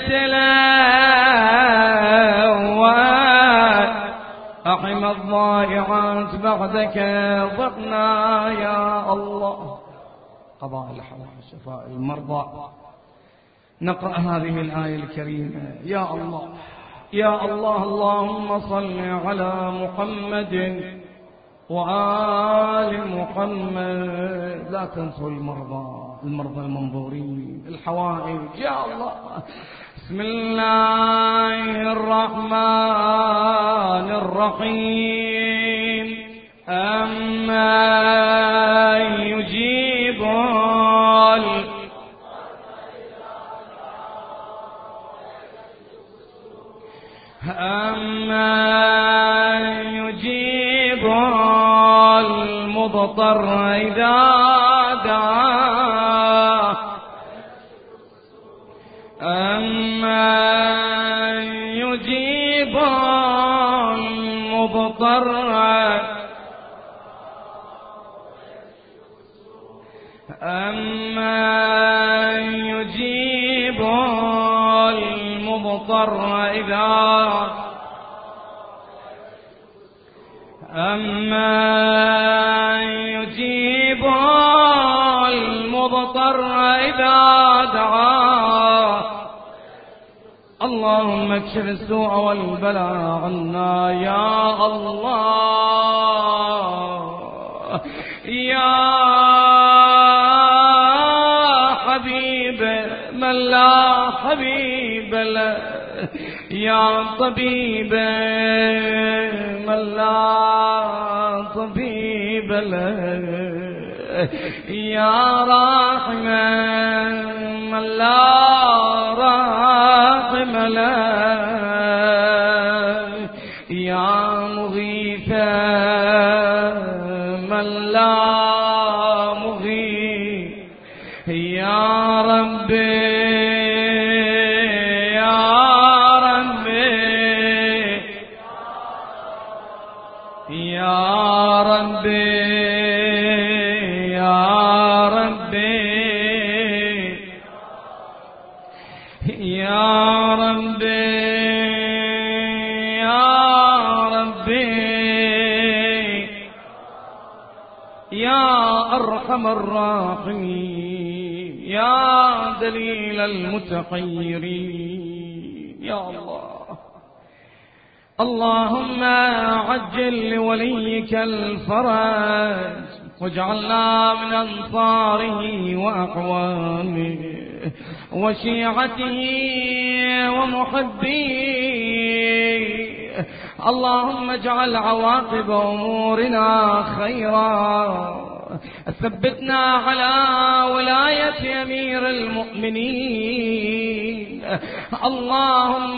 تلاوات أحم الضائعات بعدك ضقنا يا الله. قضاء الحوائج شفاء المرضى. نقرأ هذه الآية الكريمة. يا الله يا الله اللهم صل على محمد وآل محمد. لا تنسوا المرضى المنظورين الحوائج يا الله. بسم الله الرحمن الرحيم. أما يجيب المضطر إذا دعاه أما يجيب المضطر أما يجيب المضطر إذا أما يجيب المضطر إذا دعاه. اللهم اكشف السوء والبلاء عنا يا الله يا حبيب من لا حبيب له يا طبيب من لا طبيب له يا راحم من لا راحم له يا مغيث من لا مغيث يا ربي أرحم الراحمين يا دليل المتخيرين يا الله. اللهم عجل لوليك الفرج واجعلنا من أنصاره وأقوامه وشيعته ومحبيه. اللهم اجعل عواقب أمورنا خيرا. ثبتنا على ولاية أمير المؤمنين. اللهم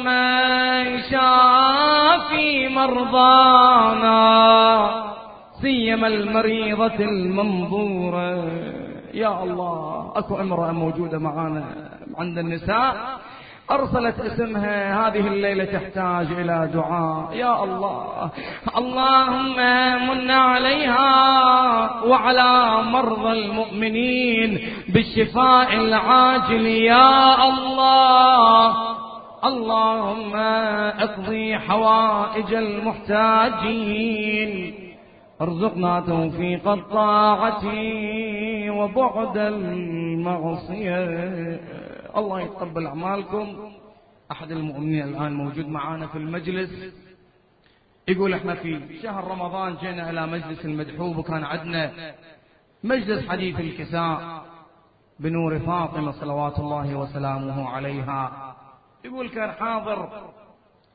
شافي مرضانا سيما المريضة المنظورة يا الله. أكو امرأة موجودة معانا عند النساء أرسلت اسمها هذه الليلة تحتاج إلى دعاء يا الله. اللهم من عليها وعلى مرضى المؤمنين بالشفاء العاجل يا الله. اللهم اقضي حوائج المحتاجين. ارزقنا توفيق الطاعة وبعد المعصية. الله يتقبل أعمالكم. أحد المؤمنين الآن موجود معانا في المجلس يقول احنا في شهر رمضان جينا إلى مجلس المدحوب وكان عندنا مجلس حديث الكساء بنور فاطمة صلوات الله وسلامه عليها. يقول كان حاضر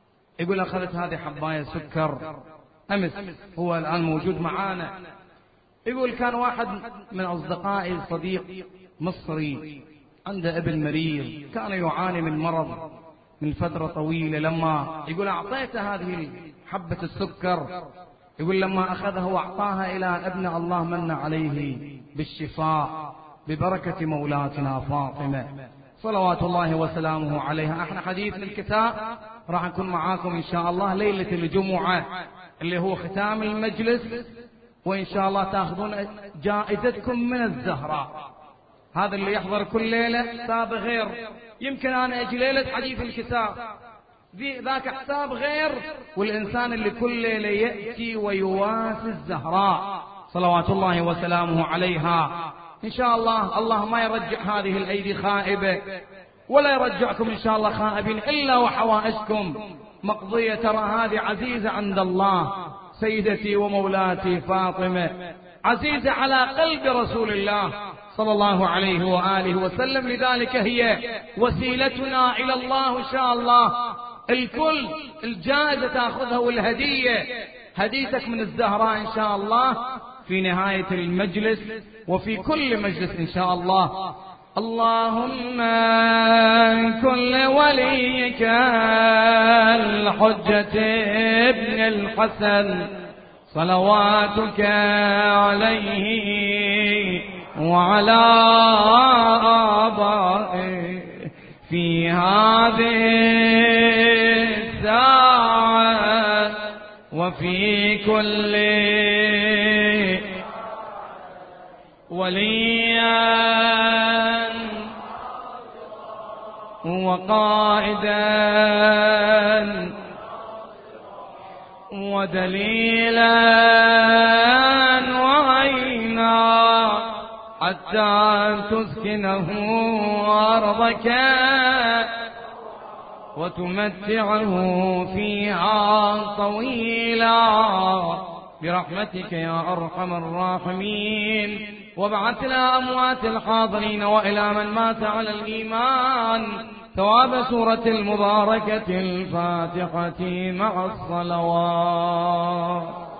يقول أخذت هذه حباية سكر أمس، هو الآن موجود معانا. يقول كان واحد من أصدقائي صديق مصري عنده ابن مريض، كان يعاني من مرض من فترة طويلة. لما يقول أعطيته هذه حبة السكر، يقول لما أخذها وأعطاها إلى ابن، الله من عليه بالشفاء ببركة مولاتنا فاطمة صلوات الله وسلامه عليها. احنا حديث الكتاب راح نكون معاكم إن شاء الله ليلة الجمعة اللي هو ختام المجلس، وإن شاء الله تأخذون جائزتكم من الزهراء. هذا اللي يحضر كل ليلة حساب غير، يمكن أنا أجي ليلة حديث الكتاب ذاك حساب غير، والإنسان اللي كل ليلة يأتي ويواسي الزهراء صلوات الله وسلامه عليها إن شاء الله. الله ما يرجع هذه الأيدي خائبة، ولا يرجعكم إن شاء الله خائبين إلا وحوائجكم مقضية. ترى هذه عزيزة عند الله، سيدتي ومولاتي فاطمة عزيزة على قلب رسول الله صلى الله عليه وآله وسلم، لذلك هي وسيلتنا إلى الله إن شاء الله. الكل الجائزة تأخذها، والهدية هديتك من الزهراء إن شاء الله في نهاية المجلس وفي كل مجلس إن شاء الله. اللهم كل وليك الحجة ابن الحسن صلواتك عليه وعلى آبائه في هذه الساعة وفي كل وليا وقائدا ودليلا وعينا حتى تسكنه أرضك وتمتعه فيها طويلا برحمتك يا أرحم الراحمين. وابعثنا أموات الحاضرين وإلى من مات على الإيمان ثواب سورة المباركة الفاتحة مع الصلوات.